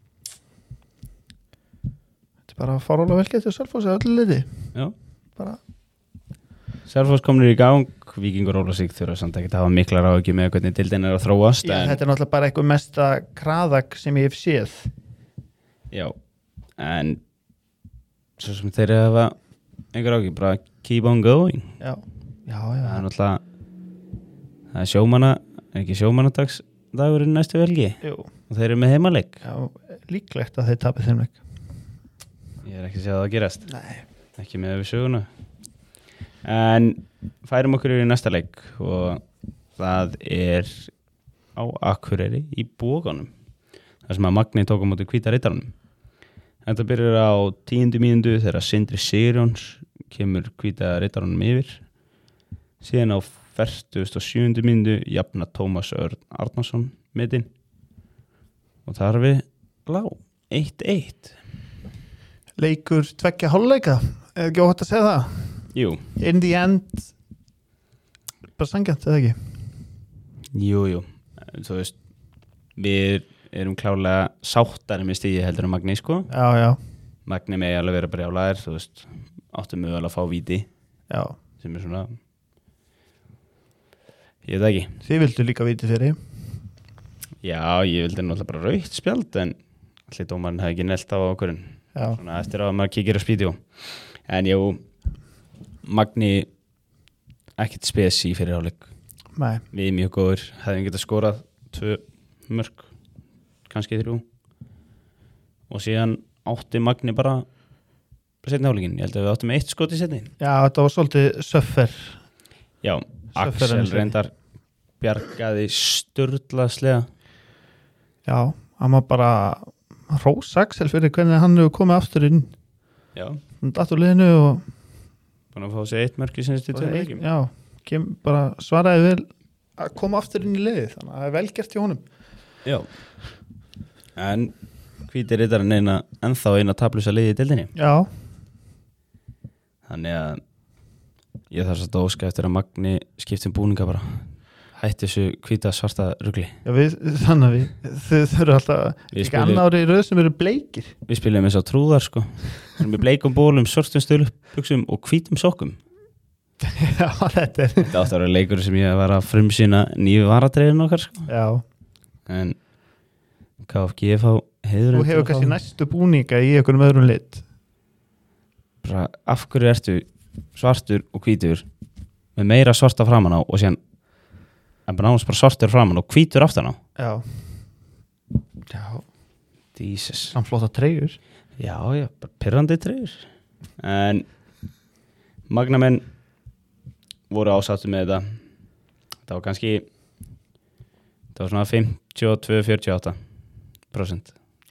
þetta er bara fárulega vel gert og Selfoss er öllu liði. Já. Bara Selfoss komnir í gang, Víkingur Ólafsvík þurfa samt ekki að hafa miklar áhyggjur með hvernig deildin er að þróast. Já, þetta er náttúrulega bara eitthvað mesta kraðak sem ég hef séð. Já, en svo sem þeir hafa einhver áhyggjur, bara keep on going. Já. Það er náttúrulega, það er sjómanna, er ekki sjómannadagsdagurinn næstu helgi Jú. og þeir eru með heimaleik. Já, líklegt að þeir tapir þeim leik. Ég er ekki að segja það að gerast. Nei. Ekki með við söguna. En færum okkur í næsta leik og það er á Akureyri í Boganum. Það sem að Magni tók á móti Hvíta Riddaranum. Þetta byrjar á 10. mínútu þegar Sindri Sigurjóns kemur Hvíta Riddaranum yfir. Síðan á 47. mínútu jafna Tómas Örn Arnarsson metinn. Og þar við lág 1-1. Leikur tveggja hálfleika, er ekki óhætt að segja það? Jú. In the end bara sanngjarnt, eða ekki? Jú. Þú veist, við erum klárlega sáttari með stíði heldur en Magni, sko. Já. Magni megi alveg vera brjálæðir, þú veist, áttum við alveg að fá víti. Já. Sem er svona, ég veit ekki. Þið vildu líka viti fyrir. Já, ég vildi náttúrulega bara rautt spjald, en allir dómarinn hefði ekki nelt á okkurinn. Já. Svona eftir að maður kíkir á spídjó. En jú, Magni ekkert spes í fyrir áleik. Nei. Við mjög góður, hefðum getað skorað 2 mörk, kannski 3. Og síðan átti Magni bara seinni hálfleikinn. Ég held að við áttum 1 skot í seinni. Já, þetta var svolítið söffer. Já, Axel reyndar bjargaði sturlaðslega. Já, hann var bara hrós Axel fyrir hvernig hann hefur komið aftur inn. Já. Hann datt úr liðinu og Búin að fá sér 1 mörk í sinnsstu 2 leikjum. Já, bara svaraði vel að koma aftur inn í liðið, þannig að það er vel gert hjá honum. Já. En Hvíti Riddarinn ennþá eina tablusa liði í deildinni. Já. Þannig að ég þarf að óska eftir að Magni skiptum búninga bara. Hætti þessu hvíta svarta rugli. Já, þannig að þau eru alltaf ekki annári í röð sem eru bleikir. Við spilum eins á trúðar, sko. Við erum með bleikum bólum, svartum stölubuxum og hvítum sokkum. Já, þetta átti að vera leikur sem ég var að frumsýna nýju varadreiðin okkar, sko. Já. En KFG fá heiður. Þú hefur kannski næstu búninga í einhverjum öðrum lit. Bara, af hverju ertu svartur og hvítur með meira svarta framan á og síðan en bara náttúrulega bara svartur framan og hvítur aftan á. Já. Jesus. Samt flóta treyjur. Já, bara pirrandi treyjur. En Magnamenn voru ásáttu með þetta. Það var kannski það var svona 52-48%.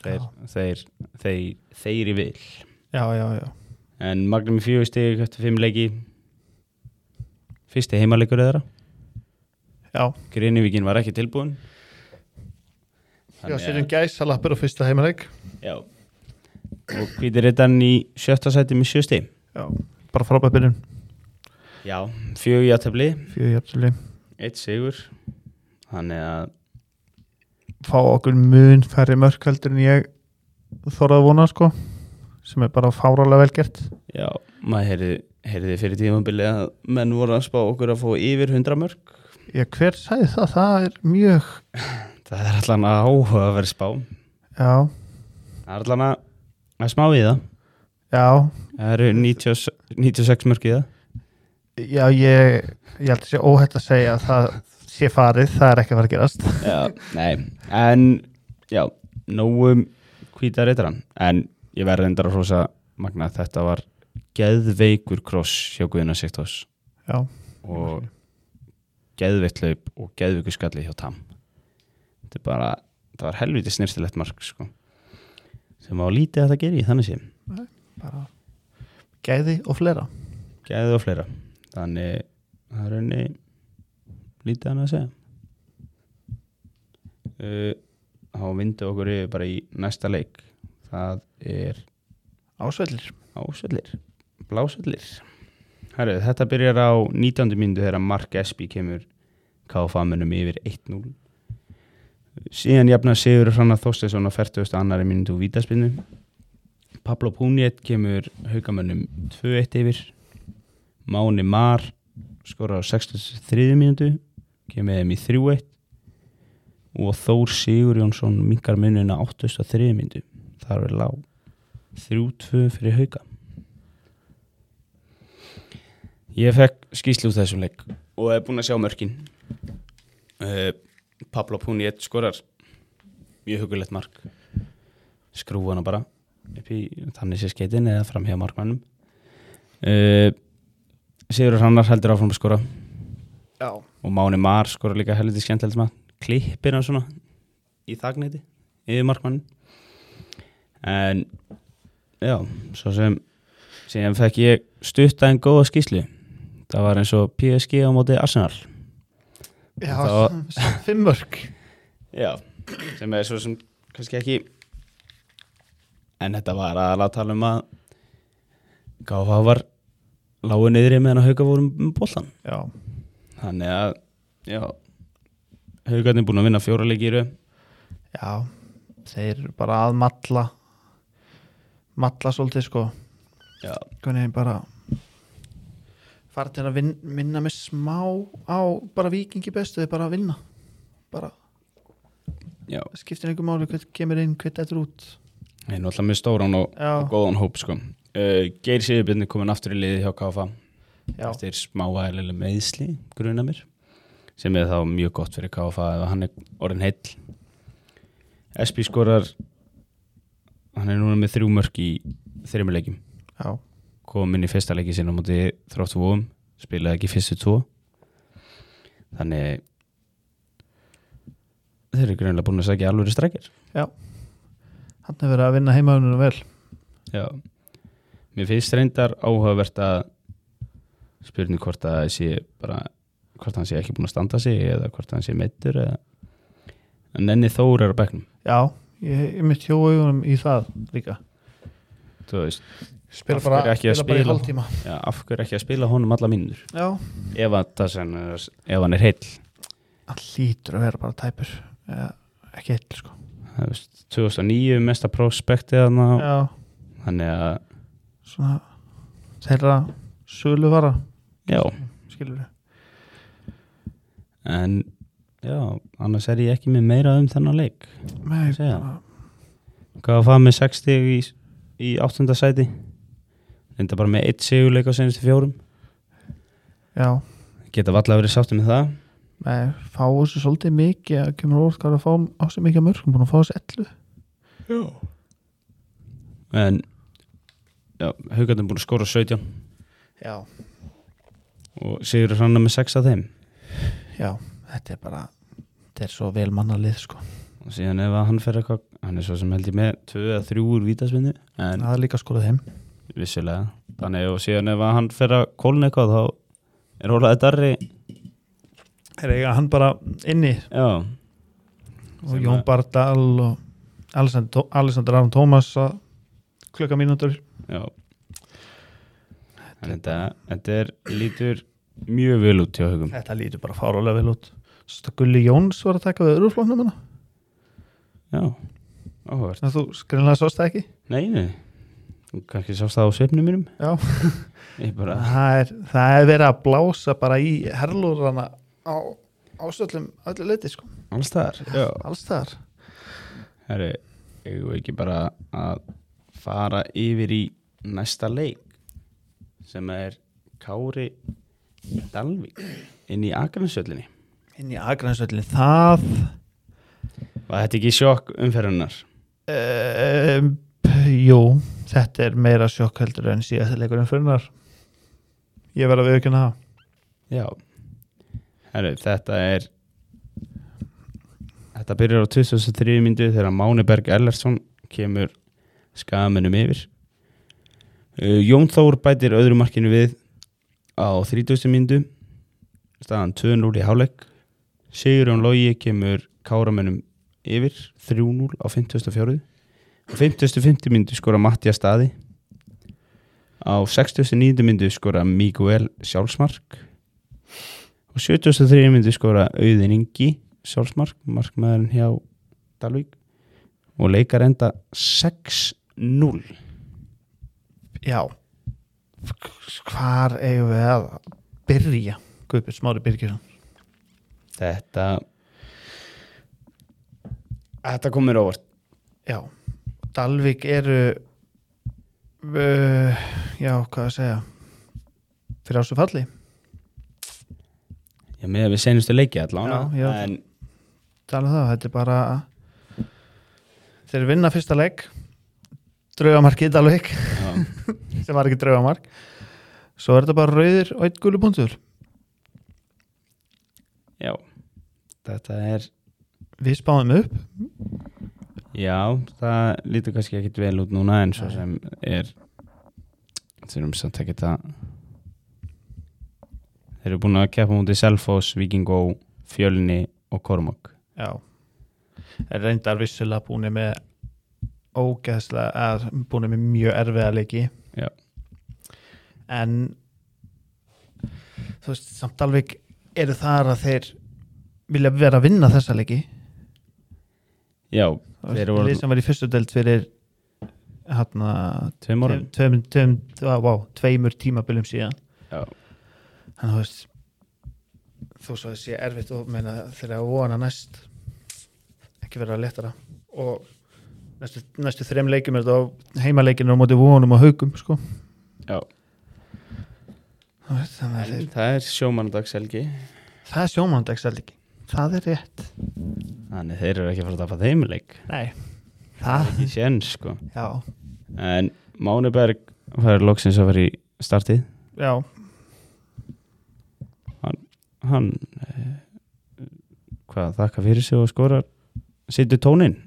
Þeir í vil. Já. En Magnum 4 stig eftir 5 leiki. Fyrsti heimaleikur þeirra. Já. Grenivíkin var ekki tilbúin. Já, sérum gæsalappur á fyrsta heimaleik. Já. Og Hvíti Riddarinn í 7. sæti með 7 stig. Já, bara frábæð byrjun. Já, 4 jafntefli. 4 jafntefli. 1 sigur. Þannig að fá okkur mun færri mörk heldur en ég þorði að vona, sko. Sem er bara fáralega vel gert. Já, maður heyrði fyrir tímabilið að menn voru að spá okkur að fá yfir 100 mörk. Já, hver sagði það? Það er mjög Það er allan að áhuga að vera spá. Já. Það er allan að smá í það. Já. Það eru 96 mörk í það. Já, ég held að sé óhætt að segja að það sé farið, það er ekki að fara að gerast. Já, nei, en já, nógum Hvíta Riddarann, en ég verði endar að hrósa Magna, þetta var geðveikur kross hjá Guðna Sigtós Já, og geðveikt hlaup og geðveikur skalli hjá Tam. Þetta er bara, það var helviti snirtilegt mark sko, sem á lítið að það geri þannig sé. bara gæði og fleira. Gæði og fleira, þannig það er henni lítið hann að segja. Þá vindu okkur yfir bara í næsta leik. Það er Ásvellir, Blásvellir. Herru, þetta byrjar á 19. mínútu þegar Mark Esby kemur KFA-mönnum yfir 1-0. Síðan jafnar Sigurður Hrannar Þorsteinsson á 42. mínútu vítaspyrnu. Pablo Puniet kemur Haukamönnum 2-1 yfir. Máni Mar skorar á 63. mínútu, kemur þeim í 3-1 og Þór Sigurjónsson minkar munina 83. mínútu. Þar er lág 3-2 fyrir Hauka. Ég fekk skýrslu úr þessum leik og er búinn að sjá mörkin. Pablo Puniet skorar mjög hugulegt mark. Skrúfa hana bara upp í þannig sé skeitin eða fram hjá markmannum. Sigurður Hrannar heldur áfram að skora. Já. Og Máni Mar skorar líka helviti skemmtilegt maður. Klippir hann svona í þagnæti yfir markmannum. En já, svo sem síðan fekk ég stutta en góða skýrslu. Það var eins og PSG á móti Arsenal. Já, 5 mörk. Já, sem er svo sem kannski ekki, en þetta var að tala að KFA var lágu niðri meðan að Hauka voru boltan. Já. Þannig að, já, Haukarnir búin að vinna 4 leiki í röð. Já, þeir eru bara að malla svolítið sko. Já. Hvernig bara fara til að vinna með smá á bara Víkingi bestu, þeir bara að vinna. Bara, Já. skiptir einhver máli hvað kemur inn, hvað þetta er út. Það er náttúrulega með stóran og góðan hóp sko. Geir Sigurbjörn komin aftur í liði hjá KFA. Já. Eftir smávægilega meiðsli, gruna mér, sem er þá mjög gott fyrir KFA ef hann er orðin heill. Esby skorar, hann er núna með 3 mörk í 3 leikjum. Já. Kom inn í fyrsta leiki sinna á móti Þróttur Vogum, spilaði ekki fyrstu 2. Þannig þeir eru greinilega búin að segja alveg strækir. Já. Hann hefur verið að vinna heimaðunum vel. Já. Mér finnst reyndar áhugavert að spurning hvort að sé bara, hvort hann sé ekki búin að standa sig eða hvort hann sé meiddur eða, en Nenni Þór er á bekknum. Já, ég mitt hjá augunum í það líka. Þú veist, Spila bara í hálftíma. Já, af hverju ekki að spila honum alla mínútur? Já. Ef hann er heill. Hann hlýtur að vera bara tæpur. Ekki heill sko. Það veist, 2009 mesta prospektið þarna. Já. Þannig að svona þeirra sölu vara. Já. Skilur við. En já, annars er ég ekki með meira þennan leik. Nei, bara hvað var það með 6 stig í 8. sæti? Enda bara með 1 sigurleik á senustu 4. Já. Geta varla verið sáttum með það. Nei, fá þessu svolítið mikið að kemur orð hvað að fá á sig mikið mörgum, búin að fá þessu 11. Já. En já, Haukarnir búin að skora 17. Já. Og Sigurður Hrannar með 6 af þeim. Já, þetta er bara, þetta er svo vel mannalið sko. Og síðan ef hann fer eitthvað, hann er svo sem held ég með 2 eða 3 úr vítaspyrnu, en það er líka skorað þeim. Vissulega. Þannig og síðan ef hann fer að kólna eitthvað þá er Ólaður Darri eiga hann bara inni. Já. Og Jón Bardal og Alexander Aron Tómas að klukka mínútur. Já. Þetta lítur mjög vel út hjá Haugum. Þetta lítur bara fárulega vel út. Svo Gulli Jóns var að taka við öruflóknum hana. Já, áhugavert. Þú skrinlega sást það ekki? Nei. Þú kannski sást það á svipnum mínum. Já. Bara... Það er verið að blása bara í herlúrana á ástöldum öllu leiti sko. Alls þar. Já. Alls þar. Herri, ég ekki bara að fara yfir í næsta leik sem er Kári Dalvík inn í Akranessöllinni. Inn í Akranessöllinni, það var þetta ekki sjokk umferðunar? Jú, þetta er meira sjokk heldur en síðast leikurinn fyrir ég verð að viðurkenna það. Já. Herru, þetta byrjar á 2003 mínútu þegar Máni Berg Ellersson kemur skamunum yfir. Jón Þór bætir öðru markinu við á 30. mínútu, staðan 2-0 í hálfleik. Sigurjón Logi kemur Káramönnum yfir 3-0 á 54. Á 50. mínútu skora Matthías Daði. Á 69. mínútu skora Miguel sjálfsmark. Á 73. mínútu skora Auðun Ingi sjálfsmark, markmaðurinn hjá Dalvík, og leikar enda 6-0. Já, hvar eigum við að byrja? Guðbjörn Smári Birgisson. Þetta kom mér óvart. Já, Dalvík eru já, hvað að segja, fyrir ástu falli. Já, með við seinustu leiki allan. Já. En tala það, þetta er bara þeir vinna fyrsta leik, draugamarkið Dalvík sem var ekki draugamark, svo er þetta bara rauðir og einn gulu punktur. já, þetta er, Við spáum upp. já, það lítur kannski ekkit vel út núna, en svo sem þurfum samt ekki það. Þeir eru búin að keppa mútið Selfoss, Víkingó, Fjölni og Kormák. Já, er reyndar vissulega búin með búin með mjög erfiða leiki. Já. En þú veist, samt Dalvík eru þar að þeir vilja vera að vinna þessa leiki. Já, þeir voru Lið sem var í fyrstu deild fyrir tveimur tímabilum síðan. Já. Þannig þú veist, þó svo að sé erfitt og meina þegar að vona næst ekki vera léttara, og næstu 3 leikjum er þetta á heimaleikinu á móti vonum og Haugum, sko. Já. Þannig að Það er sjómannadagshelgi. það er sjómannadagshelgi. Það er rétt. Þannig þeir eru ekki að fara að tapa þeimleik. Nei. Það er ekki séns, sko. Já. En Máni Berg fær loksins að vera í startið. Já. Hann þakka fyrir sig og skorar, setur tónin.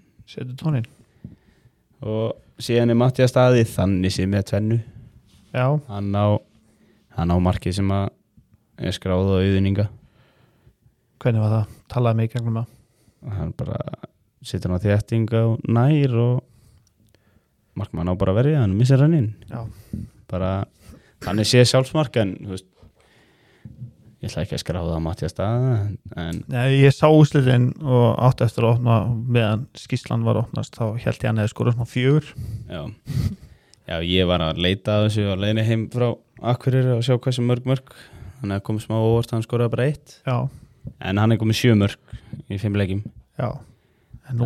Og síðan er Matthías Daði þannig sem með 2. Já. Hann á markið sem að er skráð á Auðun Inga. Hvernig var það? Talaði mig í gegnum það. Hann bara setur hann á þéttinga og nær, og markmann á bara að verja, hann missir hann inn. Já. Bara, hann er séð sjálfsmark, en þú veist, ég ætla ekki að skráða á Matthías Daða, en Nei, ég sá úrslitin og átti eftir að opna meðan skýrslan var að opnast, þá held ég hann eða skorað svona 4. Já, ég var að leita að þessu á leiðinni heim frá Akureyri og sjá hversu mörg. Hann er komið smá óvart, hann skoraði bara 1. Já. En hann er komið 7 mörg í 5 leikjum. Já. En nú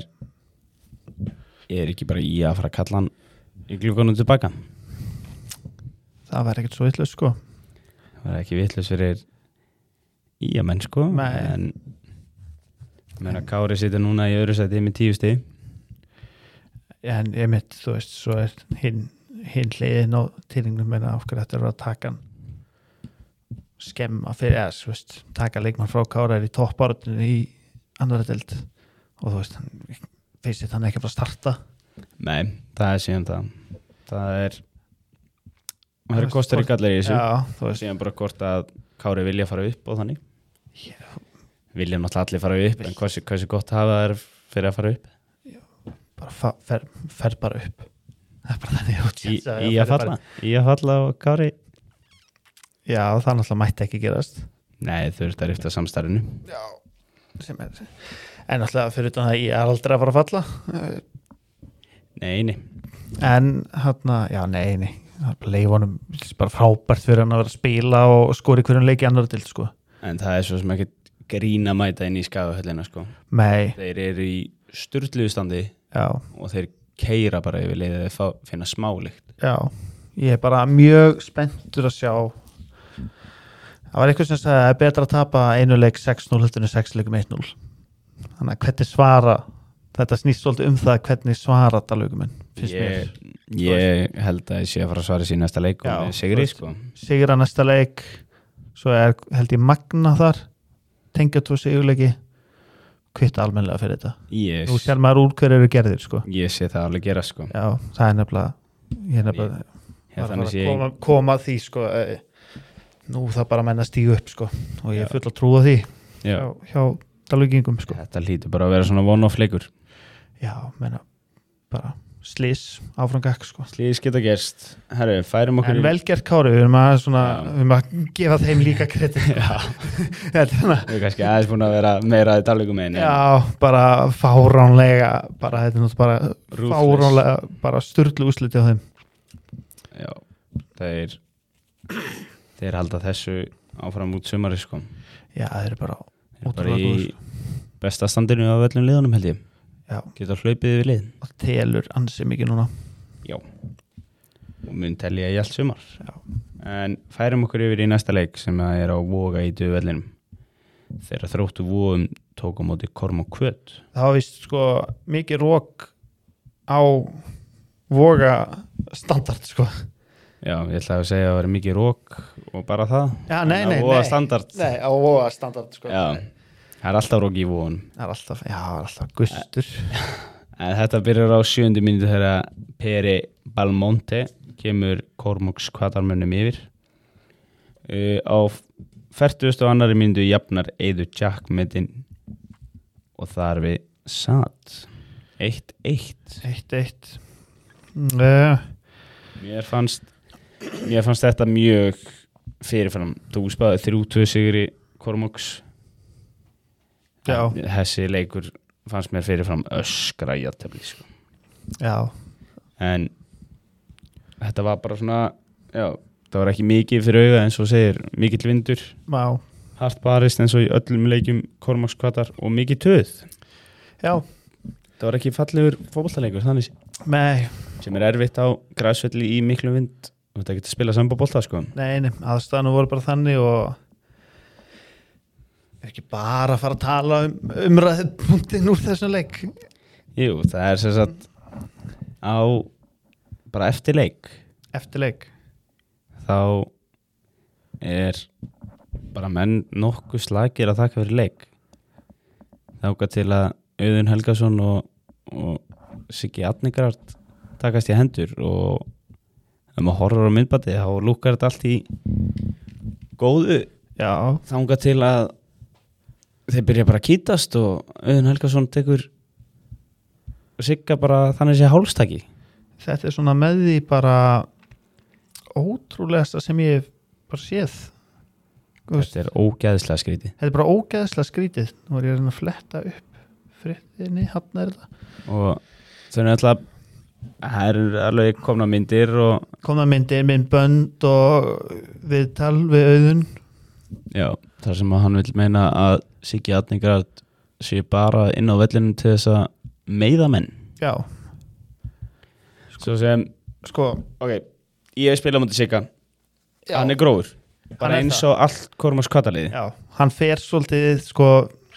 Ég er ekki bara í að fara að kalla hann í glugganum tilbaka. það var ekkert svo vitlaust, sko. Það var ekki vitlaust fyrir menn, sko. Nei. En ég meina, Kári situr núna í öðru sæti með 10 stig. En ég mitt, þú veist, svo er hinn hliðin á týringnum, meina af hverju þetta er að taka hann skemma fyrir þú veist, taka leikmann frá Kára í toppáratunninu í annarri deild, og þú veist, hann feysið hann ekki að fara að starta. Nei, það er síðan það er kostur í gallir í þessu. Já, þú veist. Síðan bara hvort að Kári vilja fara upp og þannig. Já. Vilja náttúrulega allir fara upp, en hversu gott hafa það fyrir að fara upp? Bara fer bara upp. Það er bara þannig Í að falla og Kári. Já, það náttúrulega mætti ekki gerast. Nei, þau eru að rifta samstarfinu. Já, sem er. En náttúrulega fyrir utan það ég er aldrei að fara að falla. Nei. En nei. Leifunum bara frábært fyrir hann að vera að spila og skora í hverjum leik í annar til, sko. En það er svo sem ekki grín að mæta inn í Skagahöllina, sko. Nei. Þeir eru í sturluðu standi. Já. Og þeir keyra bara yfir leiðið að finna smálykt. Já, ég er bara mjög spenntur að sjá. Það var eitthvað sem sagði að það er betra að tapa einu leik 6-0 heldur en 6 leikum 1-0. Þannig að hvernig svara, þetta snýst svolítið það hvernig svara Dalvíkumenn, finnst mér. Ég held að ég sé að fara að svara sín næsta leik Já, og með sigri, þú sko. sigra næsta leik, svo held ég Magna þar, tengja 2 sigurleiki, kvitta almennilega fyrir þetta. Nú sér maður úr hver eru gerðir, sko. Ég sé það alveg gera, sko. Já, það er nefnilega, ég er nefnilega Þannig sé koma að því, sko. Nú það bara menn að stígu upp, sko, og ég er full að trúa því hjá Dalvíkingum, sko. Þetta lítur bara að vera svona one-off leikur. Já, menna, bara slís áframgakk, sko. Slís geta gerst. Herru, færum okkur En velgert Kári, við erum að gefa þeim líka kredit. Já. Þetta Við erum kannski aðeins búin að vera meira í Dalvíkum megin. Já, bara fáránlega, bara þetta er náttúrulega bara Ruthless. fáránlega, bara sturlu úsliti á þeim. Já, þeir halda þessu áfram út sumari, sko. Já, þeir eru bara Þeir eru bara ótrúlega í góðir. besta standinu á öllum liðunum, held ég. Já, Geta hlaupið við lið. og telur ansi mikið núna. Já. Og mun telja í allt sumar. Já. En færum okkur yfir í næsta leik sem er á Voga í Duvellinum. Þeirra Þróttur Vogum tók á móti Kormák Hvöt. Það var vist sko mikið rók á Voga standard, sko. Já, ég ætla að segja að það var mikið rók og bara það. Já, En á Voga standard. Nei, á Voga standard, sko. Já, það er alltaf rók í Vogunum. Það er alltaf gustur. En þetta byrjar á 7. mínútu þegar Peri Balmonte kemur Kormáks kvatarmönnum yfir. Á 42. mínútu jafnar Eiður Jack metin og þar við satt 1-1. 1-1. Mér fannst þetta mjög fyrirfram. Þú spáði 3-2 sigri Kormáks. Já. Þessi leikur fannst mér fyrirfram öskra jafntefli, sko. Já. En þetta var bara svona, já, það var ekki mikið fyrir auga eins og segir, mikill vindur, Já. hart barist eins og í öllum leikjum Kormáks kvatar og mikið töð. Já. Það var ekki fallegur fótboltaleikur, þannig Nei, sem er erfitt á græsvelli í miklu vind og þetta getur að spila sambabólta, sko. nei, aðstæðanum voru bara þannig og er ekki bara að fara að tala umræðupunktin úr þessum leik. Jú, það er sem sagt á bara eftir leik Eftir leik. þá er bara menn nokkuð slagir að þakka fyrir leik. Þangað til að Auðun Helgason og Siggi Adnigard takast í hendur og ef maður horfir á myndbandið þá lúkkar þetta allt í góðu. Já. Þangað til að þeir byrja bara að kýtast og Auðun Helgason tekur Sigga bara þannig sé hálstaki. Þetta er svona með því bara ótrúlegasta sem ég hef bara séð. Þetta er ógeðslega skrítið. Þetta er bara ógeðslega skrítið. Nú er ég að reyna að fletta upp fréttinni, hann er þetta. Og þau er alltaf, það er alveg komna myndir og Komna myndir, myndbönd og viðtal við Auðun. já, þar sem að hann vil meina að Siggi Adnigard sé bara inn á vellinum til þess að meiða menn. Já. Svo sem, Sko, ok, ég spila á mútið Sigga, já. hann er grófur, Hann bara er eins það. og allt Kormáks kvataliði. Já, hann fer svolítið, sko,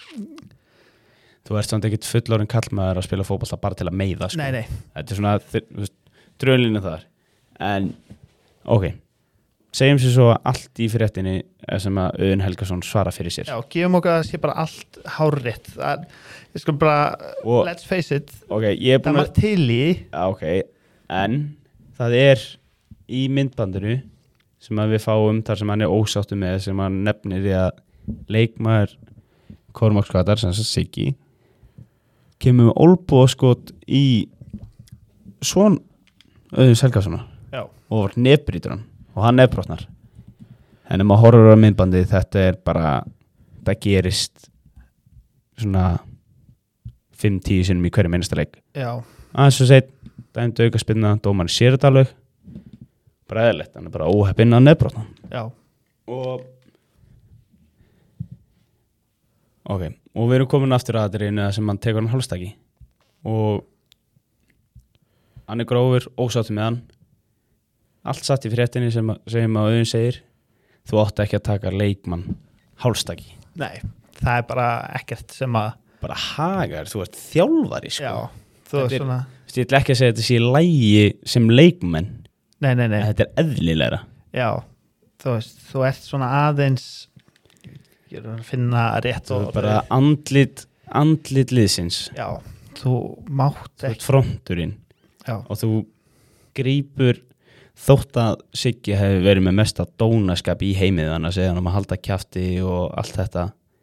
Þú ert samt ekkert fullorinn kallmaður að spila fótbolta bara til að meiða, sko. nei. Þetta er svona dröðlinu þar. En, ok, segjum sér svo að allt í fréttinni er sem að Auðun Helgason svara fyrir sér. Já, gefum okkur að sé bara allt hárrétt. Ég skal bara, Og- let's face it, Ok, ég er það búin var til í. Já, ok, en það er í myndbandinu sem að við fáum þar sem hann er ósáttu með sem hann nefnir í að leikmaður Kormáks kvatar, sem sagt Siggi kemur með olnbogaskot í svon Auðuns Helgasonar Já. og nefnbrýtur hann og hann nefnbrotnar. En ef maður horfir á myndbandið, þetta er bara, það gerist svona 5-10 sinnum í hverjum einasta leik. Já. Aðeins og seitt, dæmdu aukaspyrna, dómarinn sér þetta alveg, bara eðlilegt, hann er bara óheppinn að nefnbrotna. Já. Og ok, og við erum komin aftur að þetta sem hann tekur hann hálfstaki og hann er grófur, ósáttur með hann, allt satt í fréttinni sem að Auðun segir, þú átti ekki að taka leikmann hálfstaki. Nei, það er bara ekkert sem að Bara hagar, þú ert þjálfari, sko. Já, þú er Þetta er- svona ég ætla ekki að segja að þetta sé í lagi sem leikmenn, nei en þetta er eðlilegra. já, þú veist, þú ert svona aðeins ég er að finna rétt Þú er bara andlit liðsins, já, þú mátt þú ert ekki fronturinn já, og þú grípur þótt að Siggi hefði verið með mesta dónaskap í heimið hann að segja hann að halda kjafti og allt þetta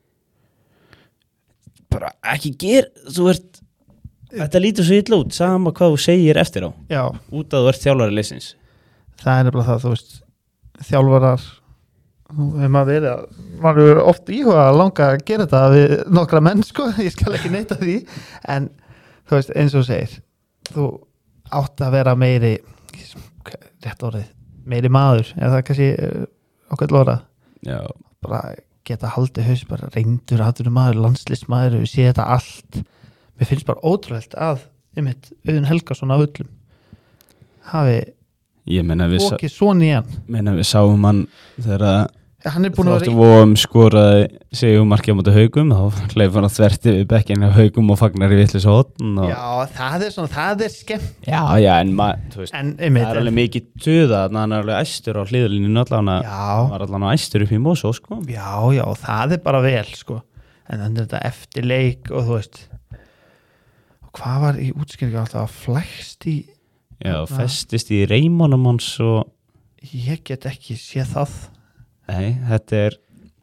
bara ekki þetta lítur svo illa út sama hvað þú segir eftir á já, út að þú ert þjálfari liðsins. það er nefnilega það, þú veist þjálfarar maður er oft íhuga að langa að gera þetta við nokkra menn sko, ég skal ekki neita því en þú veist, eins og þú segir þú átt að vera meiri rétt orðið, meiri maður eða það kannski okkur lóra Já, bara geta haldið haus, bara reyndur aðtunum maður, landslistmaður, við séum þetta allt mér finnst bara ótrúlegt að Auðun Helgason af öllum hafi ég meina fókið svona í hann við sáum hann þegar hann er búin að vera Þróttur skoraði sigurmarki á móti Haugum, þá hleypur hann þverti við bekkinn af Haugum og fagnar í vitlis hotn og... já, það er skemmt Já, en þú veist en það er alveg mikið tuða, hann er alveg æstur á hliðalíninu allan var allan æstur upp í Mosó sko. já, það er bara vel sko. en þannig þetta eftir leik og þú veist og hvað var í útskýringu alltaf að flækst í festist í reimunum hans og ég get ekki séð það nei, þetta er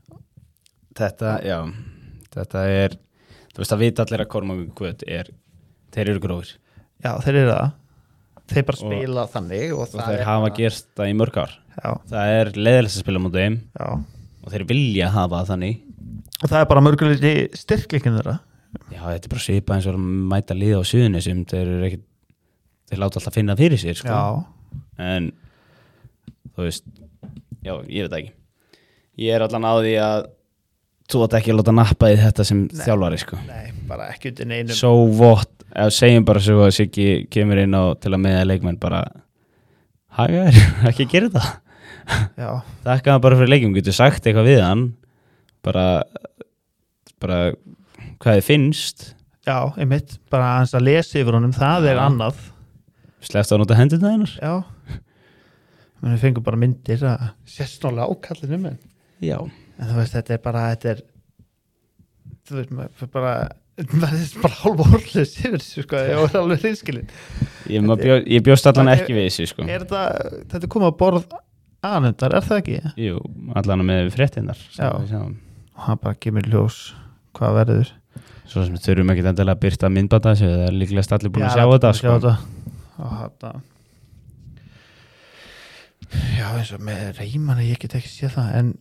þú veist að vita allir að Kormákur Kvöt þeir eru grófir já, þeir eru það þeir bara spila þannig og þeir hafa gert það í mörg ár já, það er leiðilegt að spila mútið þeim já. og þeir vilja hafa það þannig og það er bara mörguleiti styrkleikin þeirra já, þetta er bara svipað eins og að mæta liða á Suðurnesjum þeir láta alltaf finna fyrir sér sko. En þú veist já, ég veit ekki ég er allan á því að þú átt ekki að láta nappa í þetta sem þjálfari sko. nei, bara ekki út í neinum so what, ef segjum bara svo að Siggi kemur inn á til að meða leikmenn bara hægar, ekki gera það já, þakka hann bara fyrir leikum, getur sagt eitthvað við hann bara hvað þið finnst já, bara hans að lesa yfir honum, það er annað sleppt að nota hendurna hennar já menn við fengum bara myndir að sérsnálega ákallinu menn já, en þú veist, þetta er þú veist, maður bara hálfa orðlis yfir þessu sko, ég var alveg hreinskilinn ég bjóst allan ekki við þessu sko. þetta er komið að borð aðnundar, er það ekki? Jú, allan með fréttinnar og hann bara kemur ljós hvað verður svo sem við þurfum ekki endilega að byrta myndbanda þessu, það er líklega allir búin að sjá þetta sko. og þetta já, eins og með Reymanni ég get ekki séð það en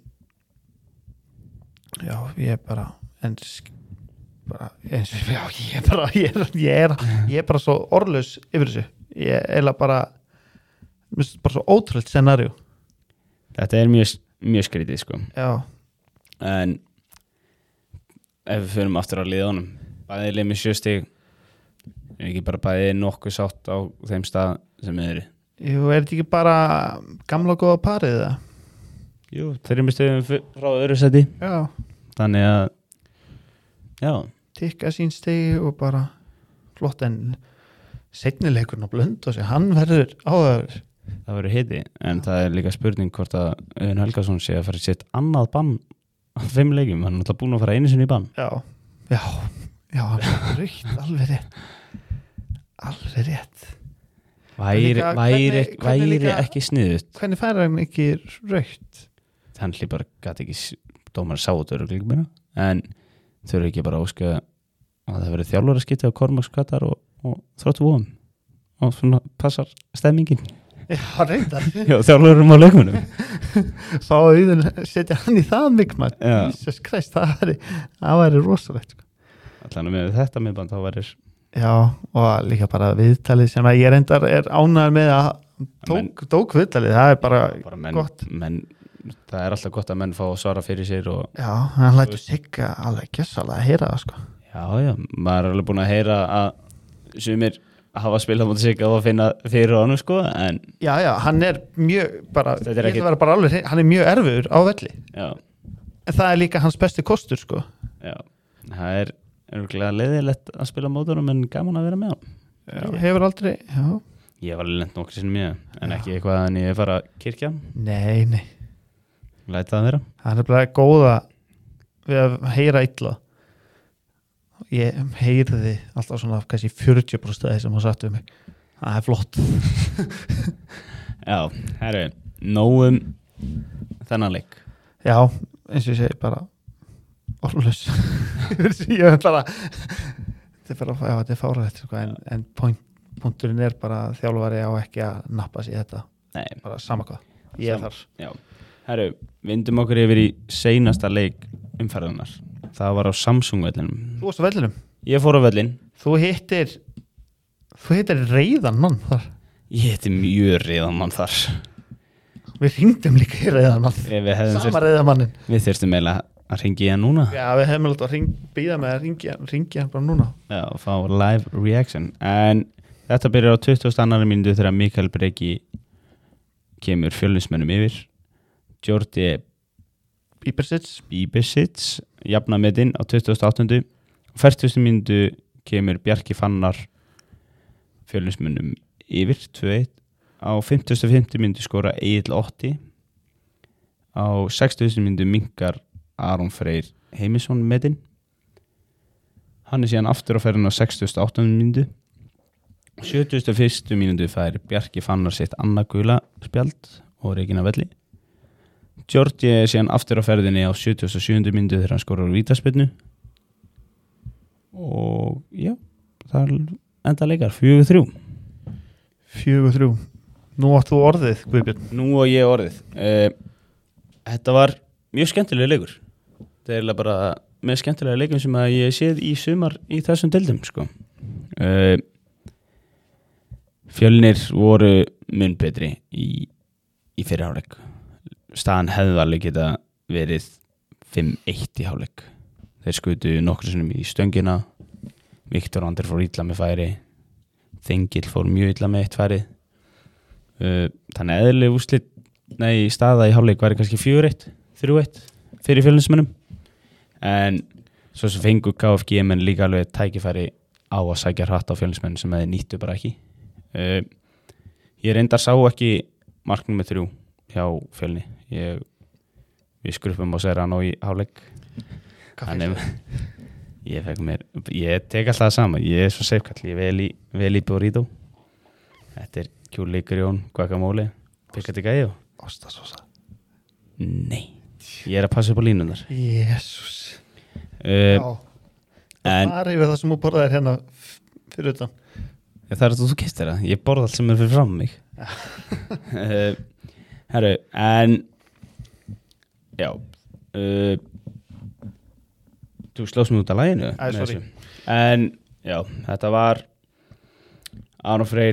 já, ég er bara eins og ég er bara svo orðlaus yfir þessu ég er bara svo ótrúlegt scenarió þetta er mjög skrítið sko. já en ef við förum aftur á liðunum bæðið lið með 7 stig er ekki bara bæðið nokkuð sátt á þeim stað sem við erum jú, er þetta ekki bara gamla góða parið það? Jú, þeir eru með stöðum frá öðru seti já, þannig að já, tikka sín stegi og bara flott en seinnileikurinn á Blönduósi, hann verður áhugaður það verður hiti en það er líka spurning hvort að Auðun Helgason sé að fara í sitt annað bann á 5 leikjum, hann er alltaf búin að fara einu sinni í bann já, hann er raukt alveg rétt væri ekki sniðut hvernig færa hann ekki raukt? hann hlýpar gæti ekki dómar sátur en þau eru ekki bara óska að það verið þjálfara skipti á Kormákskatar og Þróttur Vogum og svona passar stemmingin já, reyndar þjálfurum á leikmunum fá Auðun setja hann í það mikma Jesus Christ, það væri rosalegt allan með þetta miðband þá væri já, og líka bara viðtalið sem að ég reyndar er ánægður með að tók viðtalið, það er bara gott það er alltaf gott að menn fá að svara fyrir sér og já, hann lætur Sigga alveg gessalega að heyra það sko já, maður er alveg búin að heyra að sumir hafa spilað mútið Sigga og finna fyrir honum sko en já, hann er mjög bara, hann er mjög erfiður á velli já. En það er líka hans besti kostur sko já, það er örgulega leiðilegt að spila mótunum en gaman að vera með hann hefur aldrei, já. Ég var alveg lent nokkur sinnum í það, en ekki eitthvað en ég fara að kirkja, Nei. læta það vera. Það er bara góða við að heyra illa. Ég heyrði alltaf svona kannski 40% af því sem hann sagt við mig. Það er flott. Já, herru, nógum þennan leik. Já, eins og ég segi bara orðlaus. Ég er bara þetta er bara, já, þetta er fáralegt sko, en punkturinn er bara að þjálfari á ekki að nappa sér þetta. Nei, Bara sama hvað. Ég er þar. já. Herru, vindum okkur yfir í seinasta leik umferðunar. Það var á Samsung-vellinum. Þú varst á vellinum. Ég fór á vellin. Þú hittir reiðan mann þar. Ég heiti mjög reiðan mann þar. Við hringdum líka í reiðan mann. Sama reiðan mannin. Við þyrstum eiginlega að ringi hann núna. Já, við hefum alltaf að býða með að ringi hann bara núna. Já, og fá live reaction. En þetta byrjar á 22. mínútu þegar Mikael Breki kemur Fjölnismönnum yfir. Jordi Bíbersits jafnametinn á 28. og 40. mínútu kemur Bjarki Fannar Fjölnismönnum yfir 2-1. Á 55. mínútu skora Egill Otti. Á 60. mínútu minkar Aron Freyr Heimisson metinn. Hann er síðan aftur á ferðinu á 68. mínútu. 71. mínútu fær Bjarki Fannar sitt annað gula spjald og reikin af velli. Jordi er síðan aftur á ferðinni á 77. mínútu þegar hann skorar úr vítaspyrnu. Og já, það enda leikar 4-3. 4-3. Nú átt þú orðið, Guðbjörn. Nú og ég orðið. Þetta var mjög skemmtilega leikur. Það er eiginlega bara með skemmtilega leikum sem að ég séð í sumar í þessum deildum sko. Fjölnir voru mun betri í fyrri hálfleik. Staðan hefði alveg geta verið 5-1 í hálfleik. Þeir skutu nokkru sinnum í stöngina. Viktor Ander fór illa með færi. Þengill fór mjög illa með eitt færi. Þannig eðlileg úrslit staða í hálfleik væri kannski 4-1, 3-1 fyrir Fjölnismönnum. En svo sem fengu KFG menn líka alveg tækifæri á að sækja hratt á Fjölnismönnum sem þeir nýttu bara ekki. Ég reyndar sá ekki mark nummer 3 hjá Fjölni. Við skrupum og segir hann á í hálfleik. Þannig ég tek alltaf það sama. Ég er svo seifkall. Ég vel í burrito. Þetta er kjúrleikur Jón, guacamole, piccati gallo. Ostasósa. Nei, ég er að passa upp á línunar. Jésús. Já. Það er yfir það sem þú borðaðir hérna fyrir utan. Það er þú keyptir það. Ég borða allt sem er fyrir fram mig. Herru, en já, þú slóst mig út af laginu. Sorry. En já, þetta var Aron Freyr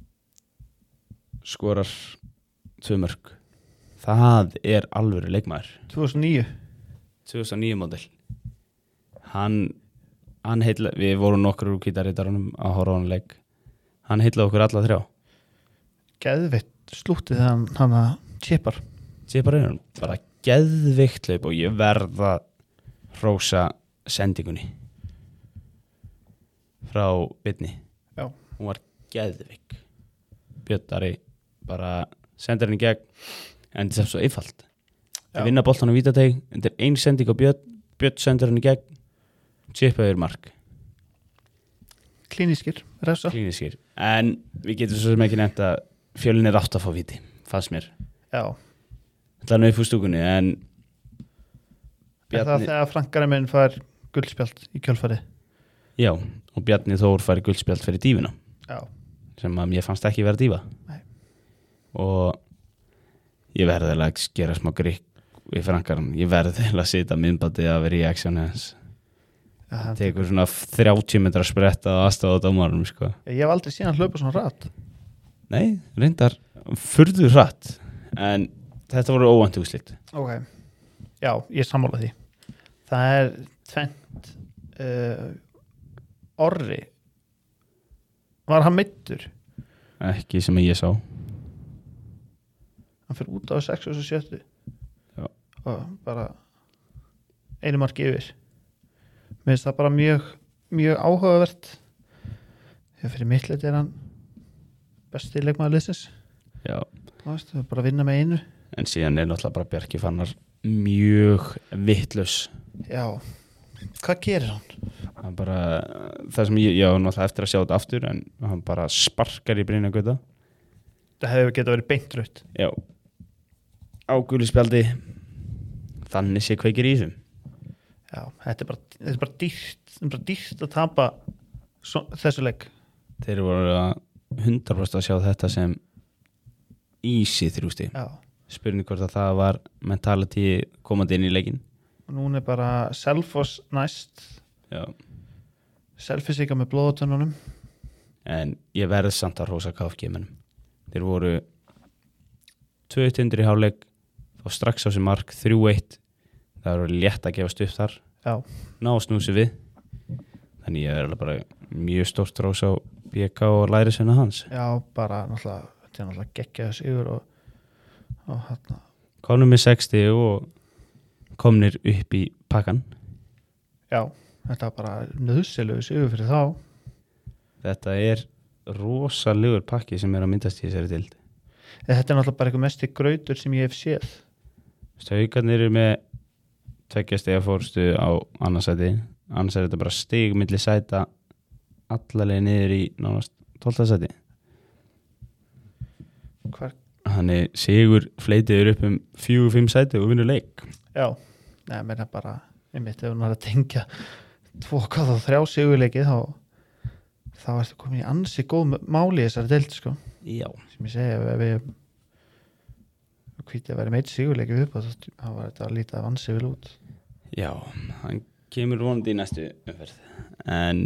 skorar 2 mörk. Það er alvöru leikmaður. 2009 model. Hann heitla, við vorum nokkur úr kvítarítarunum að horfa á hann leik. Hann heitlaði okkur alla 3. Geðveitt slúttið þegar hann að chipar er hann bara geðveikt hlaup og ég verða hrósa sendingunni frá Bitni. Já. Hún var geðveik. Bjöttari bara sendir hann í gegn en þetta er svo einfalt. Að vinna boltan á vítateg, þetta er 1 sending á Bjött sendir hann í gegn, chipa yfir mark. Klínískir, refsa. En við getum svo sem ekki nefnt að Fjölnir átt að fá víti, fannst mér. Já. Það er nú upp úr stúkunni, en Bjarni... Er það þegar Frankari minn fær guldspjald í kjölfari? Já, og Bjarni Þór fær guldspjald fyrir dífuna. Já. Sem að mér fannst ekki vera dífa. Nei. Og ég verði að gera smá grikk við Frankaran. Ég verði að setja myndbandið af reaction hans. Ja, tekur svona 30 metra spretta og aðstofa á dómaranum sko. Ég hef aldrei síðan hlaupa svona hratt. Nei, reyndar furðu hratt. En þetta voru óvænt úrslit. Ok, já, ég sammála því. Það er tvennt. Orri, var hann meiddur? Ekki sem ég sá. Hann fyrir út á 6 og 7. Já. Og bara einu marki yfir. Mér finnst það bara mjög áhugavert. fyrir mitt leyti hann besti leikmaður liðsins. Já, Það er bara að vinna með einu. en síðan náttúrulega bara Bjarki Fannar mjög vitlaus. Já, hvað gerir hann? Hann bara, það sem ég á náttúrulega eftir að sjá þetta aftur, en hann bara sparkar í Brynjar Gauta. Það hefur getað verið beint rautt. Já, á gulu spjaldi, þannig sé kveikir í þessum. Já, þetta er bara dýrt að tapa þessu leik. Þeir voru að 100% að sjá þetta sem easy 3 stig. Já, Spurning hvort að það var mentality komandi inn í leikinn. og núna er bara Selfoss næst. Já, Selfoss líka með blóðutönnunum. en ég verð samt að hrósa KFG-mennum. Þeir voru 2-1 undir í hálfleik, þá strax á sig mark 3-1. Það voru létt að gefast upp þar, Já, ná að snúsi við. Þannig ég er alveg bara mjög stórt hrós á BK og lærisveina hans. já, bara náttúrulega, þetta er náttúrulega geggjaðu sigur og hérna. Komnum með 60 og komnir upp í pakkan. Já, þetta var bara nöðsilegu sigur fyrir þá. Þetta er rosalegur pakki sem er að myndast í þessari dild. Þetta er náttúrulega bara eitthvað mesti grautur sem ég hef séð. Haukarnir eru með 2 stiga fórstu á annarsæti. Annars er þetta bara stig milli sæta allalega niður í nánast 12. sæti. Hvar? Þannig sigur fleitiður upp 4-5 sæti og vinnur leik. Já, neða, mér er bara einmitt ef hún er að tengja 2-3 sigurleiki þá ertu komin í ansi góð máli í þessari deild, sko. Já. Sem ég segi, ef við hvítið að vera meitt sigurleiki upp þá var þetta að líta ansi vel út. Já, hann kemur vonandi í næstu umferð. En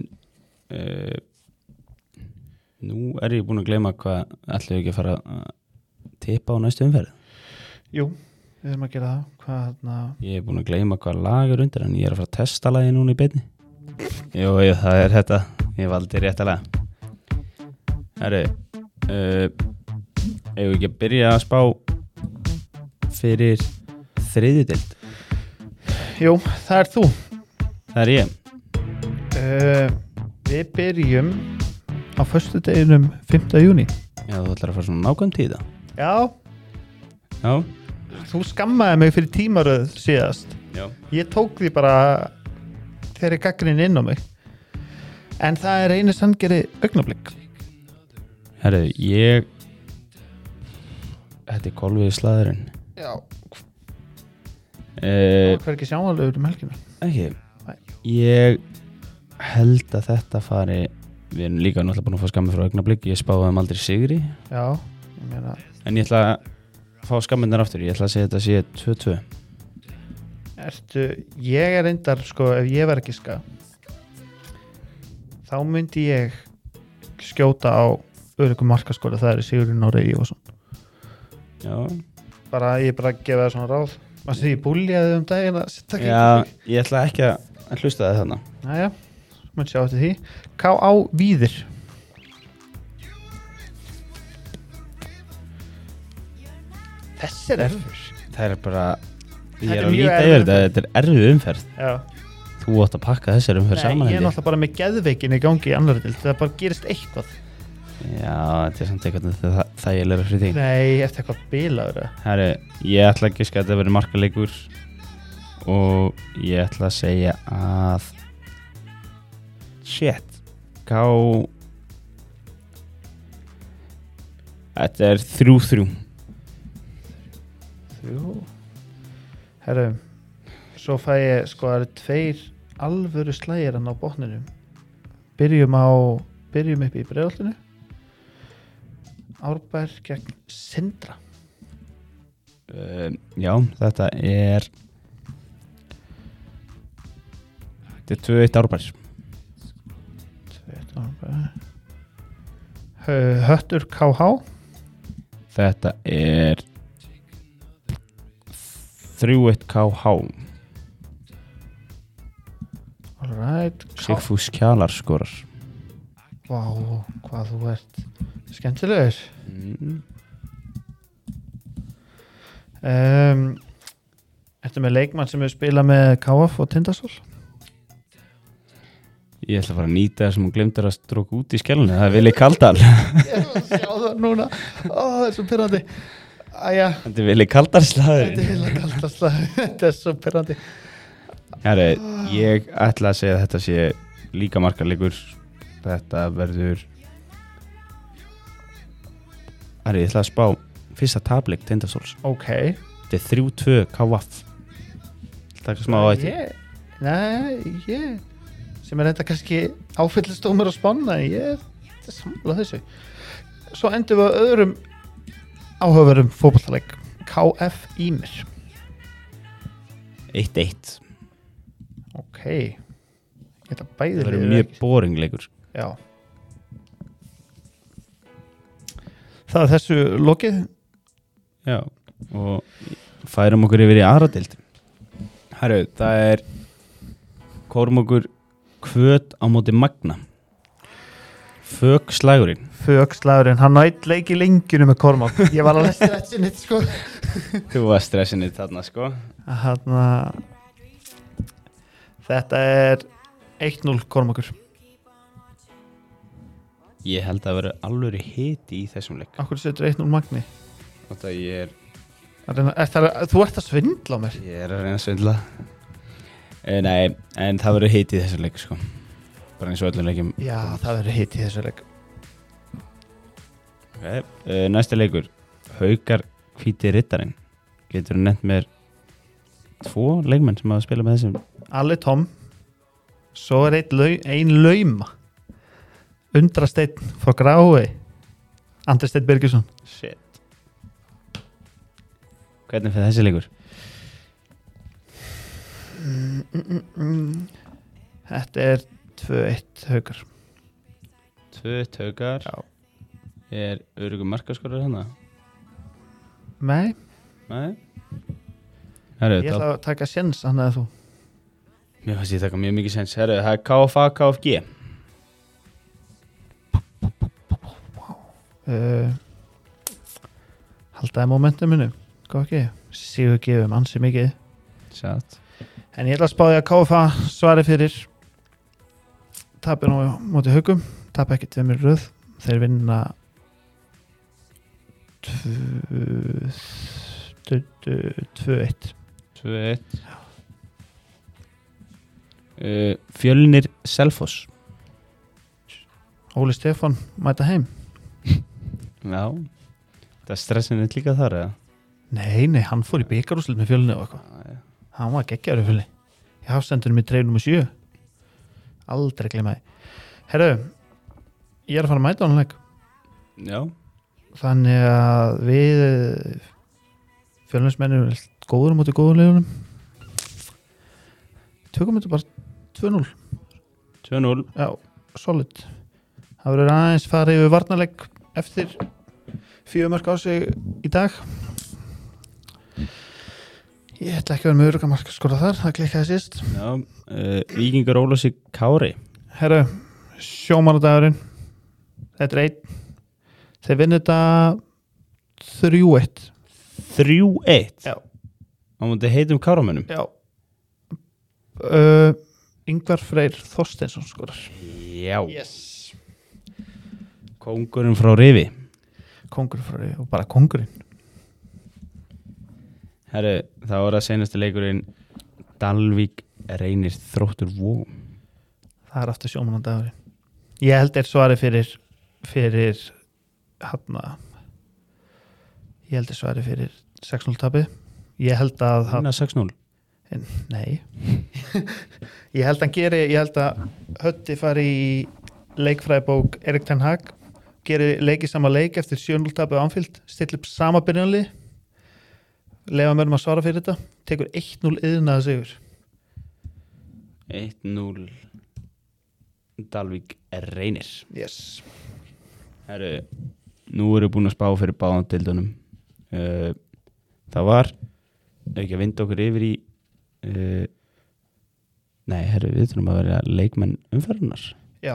nú er ég búin að gleyma hvað ætlum við ekki að fara að tippa á næstu umferð. Jú, við erum að gera það. Hvað þarna? Ég er búin að gleyma hvað lag er undir, en ég er að fara að testa lagi núna í beinni. Jú, það er þetta. Ég valdi rétt að laga. Herri, ef við ekki að byrja að spá fyrir 3. deild. Jú, það er þú. Það er ég. Við byrjum á föstudeginum 5. júní. Já, þú ætlar að fara svona nákvæmt í það. Já, Já. þú skammaði mig fyrir tímaröð síðast. Já. Ég tók því bara þegar ég gagnrýni inn á mig. En það er einu sanngeri augnablik. Herri, þetta er kolviði slaðurinn. Já. Hvað Hver ekki sjáanlegur helgina? Ekki. Nei. Ég held að þetta fari, við erum líka náttúrulega búin að fá skammi frá augnablik, ég spáði aldrei sigri, Já, ég meina. en ég ætla að fá skamminnar aftur, ég ætla að segja þetta sé 2-2. Ég er reyndar, sko, ef ég verð ekki þá myndi ég skjóta á öruggum markaskóla, það er Sigurður Nóri Ívarsson. Já. Ég bara gefa það svona ráð. Varstu því búljaði daginn að setja ekki? Já, ég ætla ekki að hlusta það þarna. Næja, maður sjá eftir því. K.A. Víðir. Þessi er erfur. Það er bara, ég Þetta er er að mjög líta erfið yfir þetta er erfið umferð. Já. Þú átt að pakka þessar umferð saman. Nei, ég er náttúrulega bara með geðveikin í gangi í annarri dild. Það bara gerist eitthvað. Já, þetta er samt eitthvað þægilega fyrir því. Nei, eftir eitthvað bilaður. Herri, ég ætla ekki að þetta verið markaleikur og ég ætla að segja að þetta er 3-3. Herru, svo fæ ég, sko, það eru 2 alvöru slægir hann á botninum. Byrjum upp í Breiðholtinu. Árbær gegn Sindra. Já, þetta er 2-1 Árbær. 2-1 Árbær. Höttur KH. Þetta er 3-1 KH. Alright. Sigfús Kjalar skorar. Vá, hvað þú ert skemmtilegur. Ertu með leikmann sem hefur spilað með KF og Tindastóll? Ég ætla að fara að nýta það sem hún glemdur að stróka út í skjálunni. Það er Vili Kaldal. Ég vil sjá það núna. Það er svo pirrandi. Æja. Þetta er Vili Kaldal slagur. Þetta er Vili Kaldal slagur. Þetta er svo pirrandi. Herri, ég ætla að segja að þetta sé líka markarleikur. Þetta verður... Herri, ég ætla að spá fyrsta tapleik Tindastóls. Ok. Þetta er 3-2 KVF. Takk smá á þetta. Nei, sem er þetta kannski áfyllistómur að spanna, ég er sammála þessu. Svo endur við á öðrum áhugaverðum fótboltaleik, KF Ýmir. 1-1. Ok, ég ætla bæði Það verður mjög boring leikur. Já. Það er þessu lokið. Já, og færum okkur yfir í aðra deild. Herru, það er Kormákur Hvöt á móti Magna. Fögslagurinn. Fögslagurinn, hann nætt leik í lengjunu með Kormák. Ég var alveg stressinnitt, sko. Þú var stressinnitt þarna, sko. Þetta er 1-0 Kormákur. Ég held að vera alveg hiti í þessum leik. Akkur setur 1-0 Magni? Þetta ég er... Þú ert að svindla á mér. Ég er að reyna að svindla. Nei, en það verður hiti í þessu leik, sko. Bara eins og öllum leikjum. Já, það verður hiti í þessu leik. Okay. Næsta leikur. Haukar Hvíti Riddarinn. Getur þú nefnt mér 2 leikmenn sem hafa spilað með þessum? Alli Tom. Svo er ein lauma. Undrasteinn frá Grái. Andri Steinn Birgisson. Shit. Hvernig fyrir þessi leikur? Þetta er 2-1 Haukar. 2-1 Haukar. Já. Er örugur markaskorur hana? Nei. Herru, Ég ætla að taka séns, hann eða þú. Mér fannst ég taka mjög mikið sens. Herru, það er KFA, KFG. Haldaði momentuminu. Hvað ekki? Sigur gefum ansi mikið. Satt. En ég ætla að spáði að KFA svari fyrir tapir nú móti Haukum. Tap ekki 2 röð. Þeir vinna 2-1. 2-1. Fjölnir Selfoss. Óli Stefán mæta heim. Já. Það er stressinni líka þar, eða? Nei, hann fór í bikarúslit með Fjölni og eitthvað. Hann var geggjaður í Fjölni. Ég hafsendur með treyf nr. 7. Aldrei gleyma því. Herru, ég er að fara að mæta á hann leik. Já. Þannig að við Fjölnismennir er góður á móti góðum leikunum. Tökum þetta bara 2-0. 2-0. Já, solid. Það verður aðeins farið yfir varnarleik eftir 4 mörk á sig í dag. Ég ætla ekki að vera með örugamark skora þar, það klikkaði síst. Já, Víkingur Ólafsvík Kári. Herru, sjómannadagurinn. Þetta er 1. Þeir vinna þetta 3-1. 3-1? Já. Á móti heitum Káramönnum? Já. Ingvar Freyr Þorsteinsson skorar. Já. Yes. Kóngurinn frá Rifi. Kóngurinn frá Rifi og bara kóngurinn. Herru, það var að seinasti leikurinn Dalvík Reynir Þróttur Vogum. Það er aftur sjómannadagurinn. Ég held svari fyrir ég held svari fyrir 6-0 tapið. Ég held að Vinna 6-0? Nei. Ég held að Hötti fari í leikfræðibók Erik ten Hag, geri leiki sama leik eftir 7-0 tapið á Anfield, stilla upp sama byrjanlið, lefa mörgum að svara fyrir þetta, tekur 1-0 iðnaða sigur. 1-0 Dalvík Reynir. Yes. Herru, nú erum við búin að spá fyrir báðan deildunum. Það var ekki að vinda okkur yfir í nei, herru, við þurfum að vera leikmenn umferðunar. Já.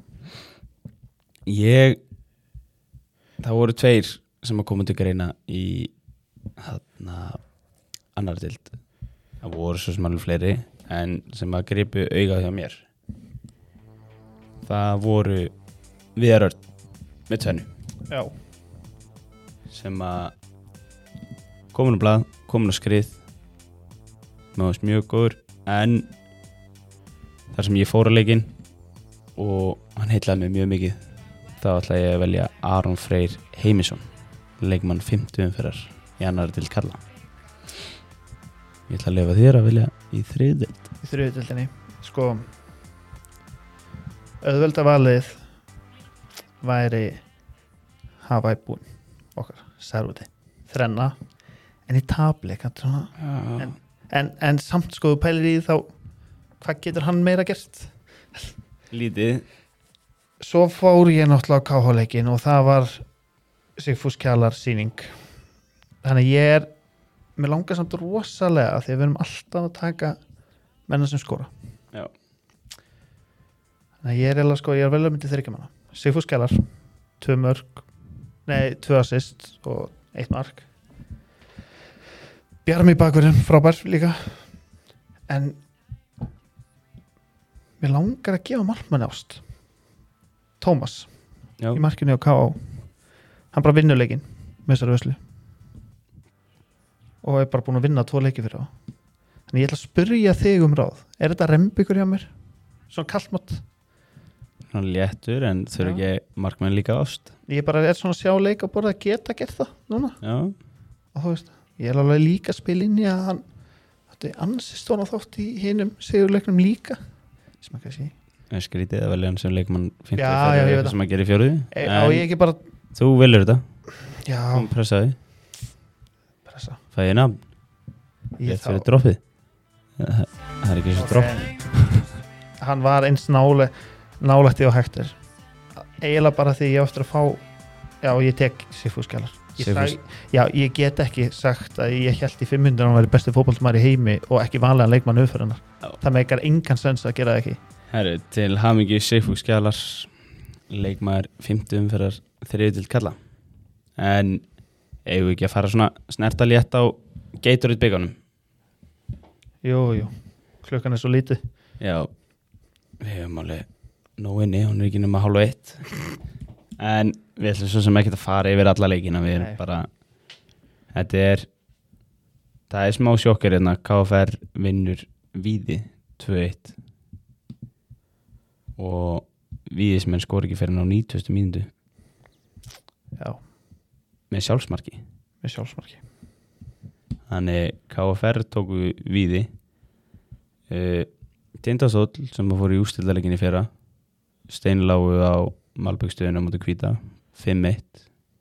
Það voru 2 sem að koma til greina í annar deild. Það voru svo sem alveg fleiri en sem að gripu auga hjá mér. það voru Viðar Örn með tvennu Já, sem að komin á blað, komin á skrið með þess mjög góður en þar sem ég fór á leikinn og hann heitlaði mig mjög mikið þá ætla ég að velja Aron Freyr Heimisson, leikmann 50 umferðar í annarri til karla. Ég ætla að leyfa þér að velja í þriðdeild. í þriðudeildinni sko auðvelda valið væri hafa í búin okkar særúti þrenna en í tableik en samt sko þú pælir í þá hvað getur hann meira gert Lítið. svo fór ég náttúrulega á KH-leikin og það var Sigfús Kjalar sýning þannig ég mér langar samt rosalega því að við erum alltaf að taka menna sem skora Já. þannig ég ég vel að myndi þryggja manna Sigfús Kjalar 2 mörg 2 assist og 1 mark Bjarmi bakverðin frábær líka en mér langar að gefa markmanni ást Tómas Já. í markinu á K.O. hann bara vinnur leikinn með þessari vöslu og er bara búin að vinna 2 leiki fyrir á þannig ég ætla að spyrja þig um ráð þetta rembyggur hjá mér? Svona kallmátt? Svona léttur en þurfa ekki markmenn líka ást. Ég bara svona að sjá leik og bara geta gert það núna Já. og þú veist, ég er alveg líka að spila inn í að hann þetta er ansi stóna þátt í hinum sigurleiknum líka sem að kannski Það er skrítið að velja hann sem leikmann 50 Já, ég veit það. sem að gera í fjóruði. á ég ekki bara Þú velur þetta. já, Hún pressaði. pressa Fæði nafn. Ég Rétt fyrir droppið. Það er ekki svo dropp. hann var eins nálægt í á hektur eiginlega bara því ég á eftir að fá já, ég tek Sigfús Kjalar Sigfús. já, ég get ekki sagt að ég held í 500 að hann væri besti fótboltamaður í heimi og ekki vanlega leikmann umfyrirnar það meikar engan sens að gera það ekki Herru, til hamingju Sigfús Kjalars leikmaður 50 umferðar þriðdeild karla. En eigum við ekki að fara svona snerta létt á Gatorade byggunum? jú, klukkan er svo lítið Já, við hefum alveg nóg inni, hún er ekki nema 12:30 en við ætlum svo sem ekki að fara yfir alla leikina, við erum Nei. bara það er smá sjokkar hérna, KFR vinnur Víði 2-1 og Víðismenn skor ekki fyrir á 90. mínútu já, með sjálfsmarki með sjálfsmarki þannig KFR tóku Víði Tindastóll sem fór í úrstildaleginni fyrra steinlágu á Malbyggstöðinu á móti Hvíta 5-1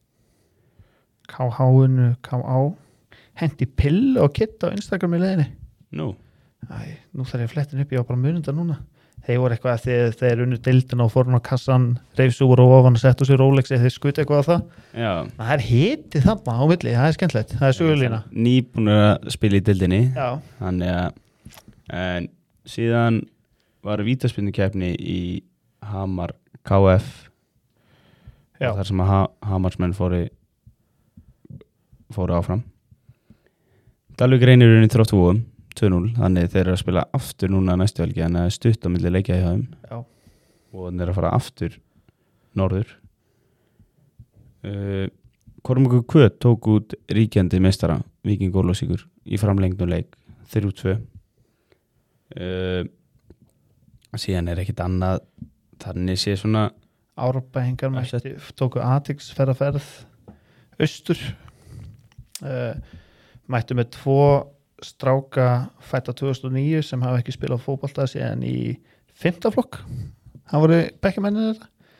KH-unu, KA hendi pill og kitt á Instagram í leiðinni Nú, nú þarf ég að flettin upp, ég var bara mununda núna þeir voru eitthvað að þeir unnu deildina og fórum á kassan, reifsúr og ofan og settu sér Rolex eða þeir skuti eitthvað á það já það er hitið þarna á milli, það er skemmtilegt það er sögulína nýbúnur að spila í deildinni já, þannig að en síðan var vítaspyrnukeppni í Hamar KF Já. þar sem að Hamarsmenn fóru áfram Dalvík reynir unni Þrótt Vogum 2-0, þannig þeir eru að spila aftur núna næstu helgi, þannig að stutt á milli leikja hjá þeim já, og þeir eru að fara aftur norður Kormákur Kvöt tók út ríkjandi meistara Víking Ólafsvíkur í framlengnum leik 3-2 síðan er ekkit annað þannig sé svona Árbæingar mætti tóku Atix ferðaferð austur mættu með 2 stráka fætta 2009 sem hafa ekki spilað fótbolta síðan í 5. flokk það voru bekkjamennir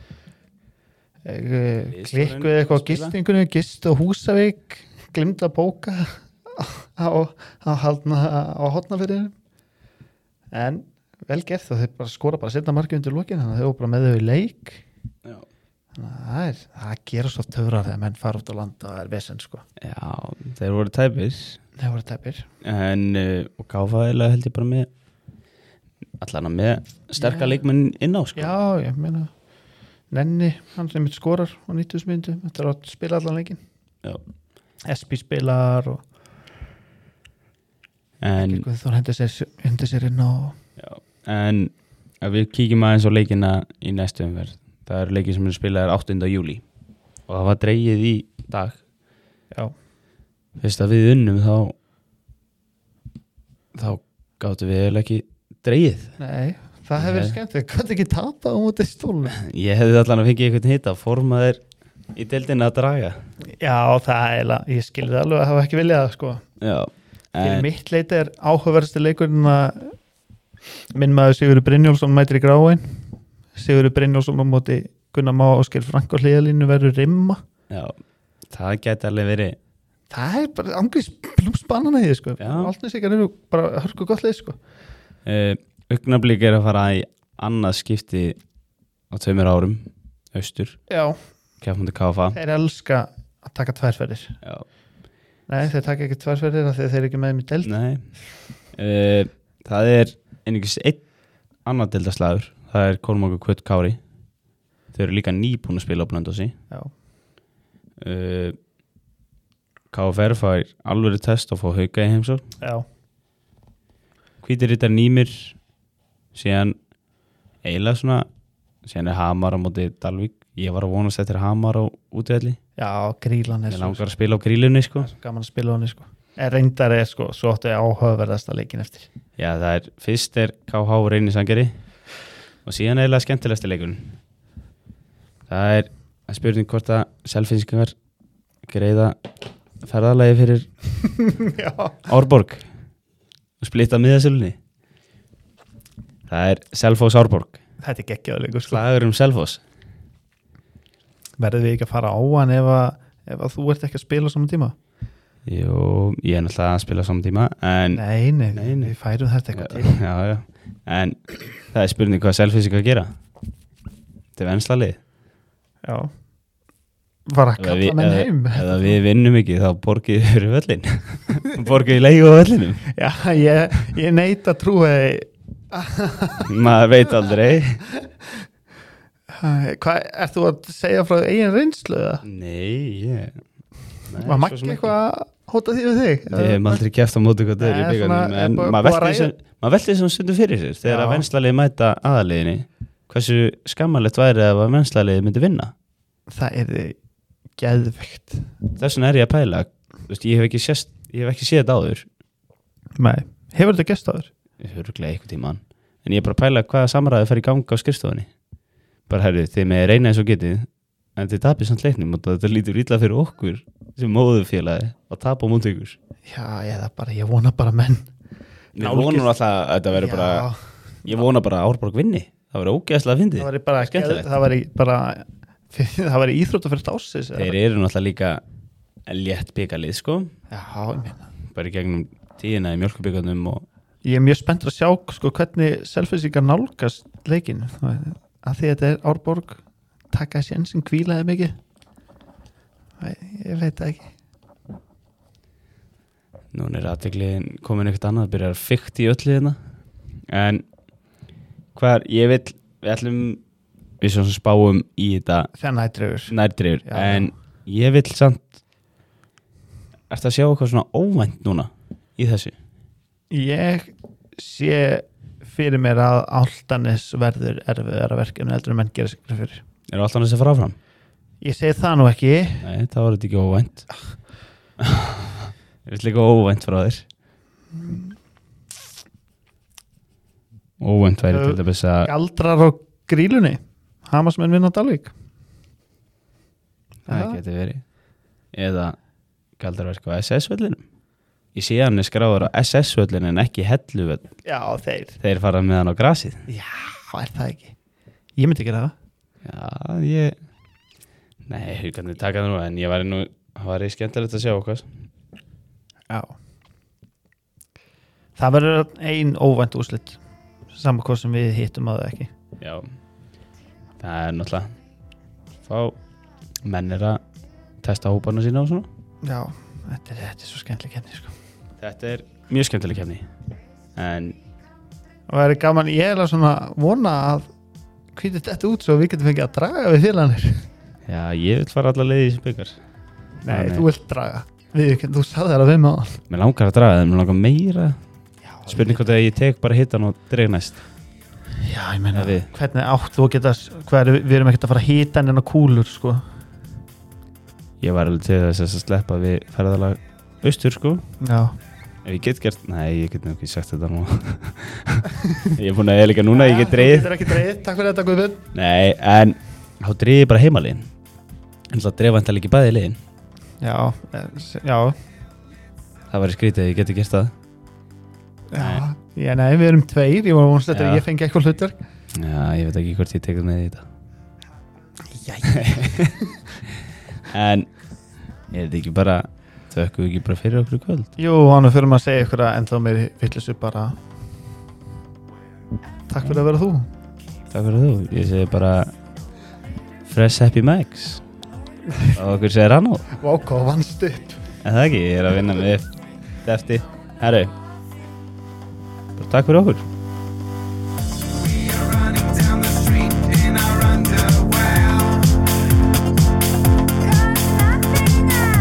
þetta klikkuði eitthvað á gistingunni gist á Húsavík glimta að bóka á Hornafirðinum en vel gert og þeir bara skora bara setna markið undir lokin þannig að þeir voru bara með þau í leik Já. þannig að það gerur svo töfrar þegar menn fara út á land og það er vesen sko Já, þeir voru tæpir þeir voru tæpir en og gáfaðilega held ég bara með allan að með sterka leikmenn inn á sko. já, ég meina Nenni, hann sem mitt skorar á 90 mínútu þetta er að spila allan leikin Já. SP spilar og en þú hendur sér inn á já, en að við kíkjum aðeins á leikina í næstu umferð. Það eru leikir sem spilaðir 8. júlí og það var dregið í dag. Já. Fyrst að við unnum þá gáttum við eiginlega ekki dregið. Nei, það hefur verið skemmt. Við gáttum ekki tapa á móti stólum. Ég hefði allan að fengið einhvern hita, formaðir í deildinni að draga. Já, ég skilði alveg að hafa ekki viljað það, sko. Já. Fyrir mitt leiti áhugaverðasti leikurinn að minn maður Sigurður Brynjólfsson mætir í Gráin. Sigurður Brynjólfsson á móti Gunnar Má Ásgeir Frank á hliðalínu verður rimma. Já, það gæti alveg verið. Það bara angriðs blúmsbanan að því, sko. Álfnesingar eru bara hörku gott leið, sko. Augnablik að fara í annað skipti á 2 árum, austur. Já. Kefmundi KFA. Þeir elska að taka tværferðir. Já. Nei, þeir taka ekki tværferðir af því þeir eru ekki með í deild. Nei. Það einungis einn annar deildarslagur. Það Kormákur Kvöt Kári. Þeir eru líka nýbúin að spila á Blönduósi. Já. KFR fær alvöru test og fá Hauka í heimsókn. Já. Hvítir rittar Nýmir, síðan eiginlega svona, síðan Hamar á móti Dalvík. Ég var að vonast eftir Hamar á útivelli. Já, Grýlan Ég langar að spila á Grýlunni, sko. Gaman að spila á henni, sko. Reyndar sko, svo áttu áhugaverðasta leikin eftir. Já, fyrst KH Reyni Sangeri og síðan eiginlega skemmtilegasti leikurinn. Það spurning hvort að Selfyssingar greiða ferðalagi fyrir Árborg og splitta miðasölunni. Það Selfoss Árborg. Þetta geggjaður leikur, sko. Slagur Selfoss. Verðum við ekki að fara á hann ef að þú ert ekki að spila á saman tíma? Jú, ég náttúrulega að spila á saman tíma en... Nei, við færum þetta eitthvað til. Já, en það spurning hvað Selfyssingar gera. Þetta vennslalið. Já. Var að kalla menn heim. Eða við vinnum ekki, þá borgið við fyrir völlin. Borgið við leiku á völlinum. Já, ég neita að trúa Maður veit aldrei. Hvað, ert þú að segja frá eigin reynslu? Nei, Var Maggi eitthvað að hóta því við þig? Ég hef aldrei kæft á móti hvað það er í byggarnum, en maður velti þessum stundum fyrir sér þegar að vennslalið mæta aðaliðinni. Hversu skammalegt væri ef að vennslalið myndi vinna? Það geðveikt. Þess vegna ég að pæla. Ég hef ekki séð þetta áður. Nei, hefur þetta gest áður? Ég hefur gleðið eitthvað tíman. En ég er bara að pæla hvaða samræði fer í ganga á skrifstofunni. Bara þið með reyna eins og getið, en þið tapir samt leiknum og þetta lítur illa fyrir okkur sem móðufélagi að tapa á móti ykkur. Já, ég vona bara menn. Við vonum alltaf að þetta veri bara, ég vona bara að Árborg vinni. Það veri ógeðslega að fyndi. Það veri íþróttafært ásins. Þeir eru náttúrulega líka létt byggarlið, sko. Já, ég meina. Bara í gegnum tíðina í mjólkurbyggarnum og... Ég er mjög spenntur að sjá, sko, hvernig Selfyssingar nálgast leikinn. Að því þetta Árborg taka þessi enn sem hvílaði mikið. Ég veit það ekki. Nún athygliin komin eitthvað annað, byrjar fikt í öllu hérna. En við sem spáum í þetta þegar nærdreyfur. En ég vill samt, ertu að sjá eitthvað svona óvænt núna í þessu? Ég sé fyrir mér að Álftanes verður erfiðara verkefni heldur en menn gera sig fyrir. Eru Álftanes að fara áfram? Ég segi það nú ekki. Nei, það var þetta ekki óvænt. Ég vil líka óvænt frá þér. Óvænt væri til þess að... Galdrar á Grýlunni. Hamarsmenn vinna Dalvík. Það geti verið. Eða galdrarverk á SS-völlinum. Ég sé hann skráður á SS-völlin en ekki Helluvöll. Já, þeir fara með hann á grasið. Já, það ekki. Ég myndi ekki það. Já, Nei, hvernig taka það nú, en það var skemmtilegt að sjá okkar. Já. Það verður ein óvænt úrslit. Saman hvað sem við hittum á það ekki. Já. Það náttúrulega menn að testa hóparna sína og svona. Já, þetta er svo skemmtileg keppni, sko. Þetta er mjög skemmtileg keppni. En og það gaman, ég svona vona að hvítið þetta út svo við getum fengið að draga við félagarnir. Já, ég vil fara alla leið í þessu byggar. Nei, þú vilt draga. Þú sagði það að við með hann. Mér langar að draga það, mér langar meira. Spurning hvort að ég tek bara hittan og dreg næst. Já, ég meina, við. hvernig átt þú að geta, við erum ekkert að fara að hýta en kúlur, sko. Ég var alveg til þess að sleppa við ferðalag austur, sko. Já. Ef ég get gert, nei, ég get nú ekki sagt þetta nú. Ég er búin að eða líka núna, ég get dreigð. Þú getur ekki dreigð, takk fyrir þetta, Guðbjörn. Nei, en þá dreigð ég bara heimalegin. En það dreif vantar ekki bæði legin. Já, já. Það væri skrítið að ég geti gert það. Já, nei, við erum 2, ég var vonast að ég fengi eitthvað hlutverk. Já, ég veit ekki hvort ég tekur með í þetta. Jæja. En er þetta ekki bara, þökkum við ekki bara fyrir okkur í kvöld? Jú, hann fyrir maður að segja ykkur að ennþá meiri vitleysu bara takk fyrir að vera þú. Takk fyrir þú, ég segi bara Fresh Happy Max og okkur segir hann á. Vá, hvað vannst upp. En það ekki, ég er að vinna með Defti. Herru, bara takk fyrir okkur.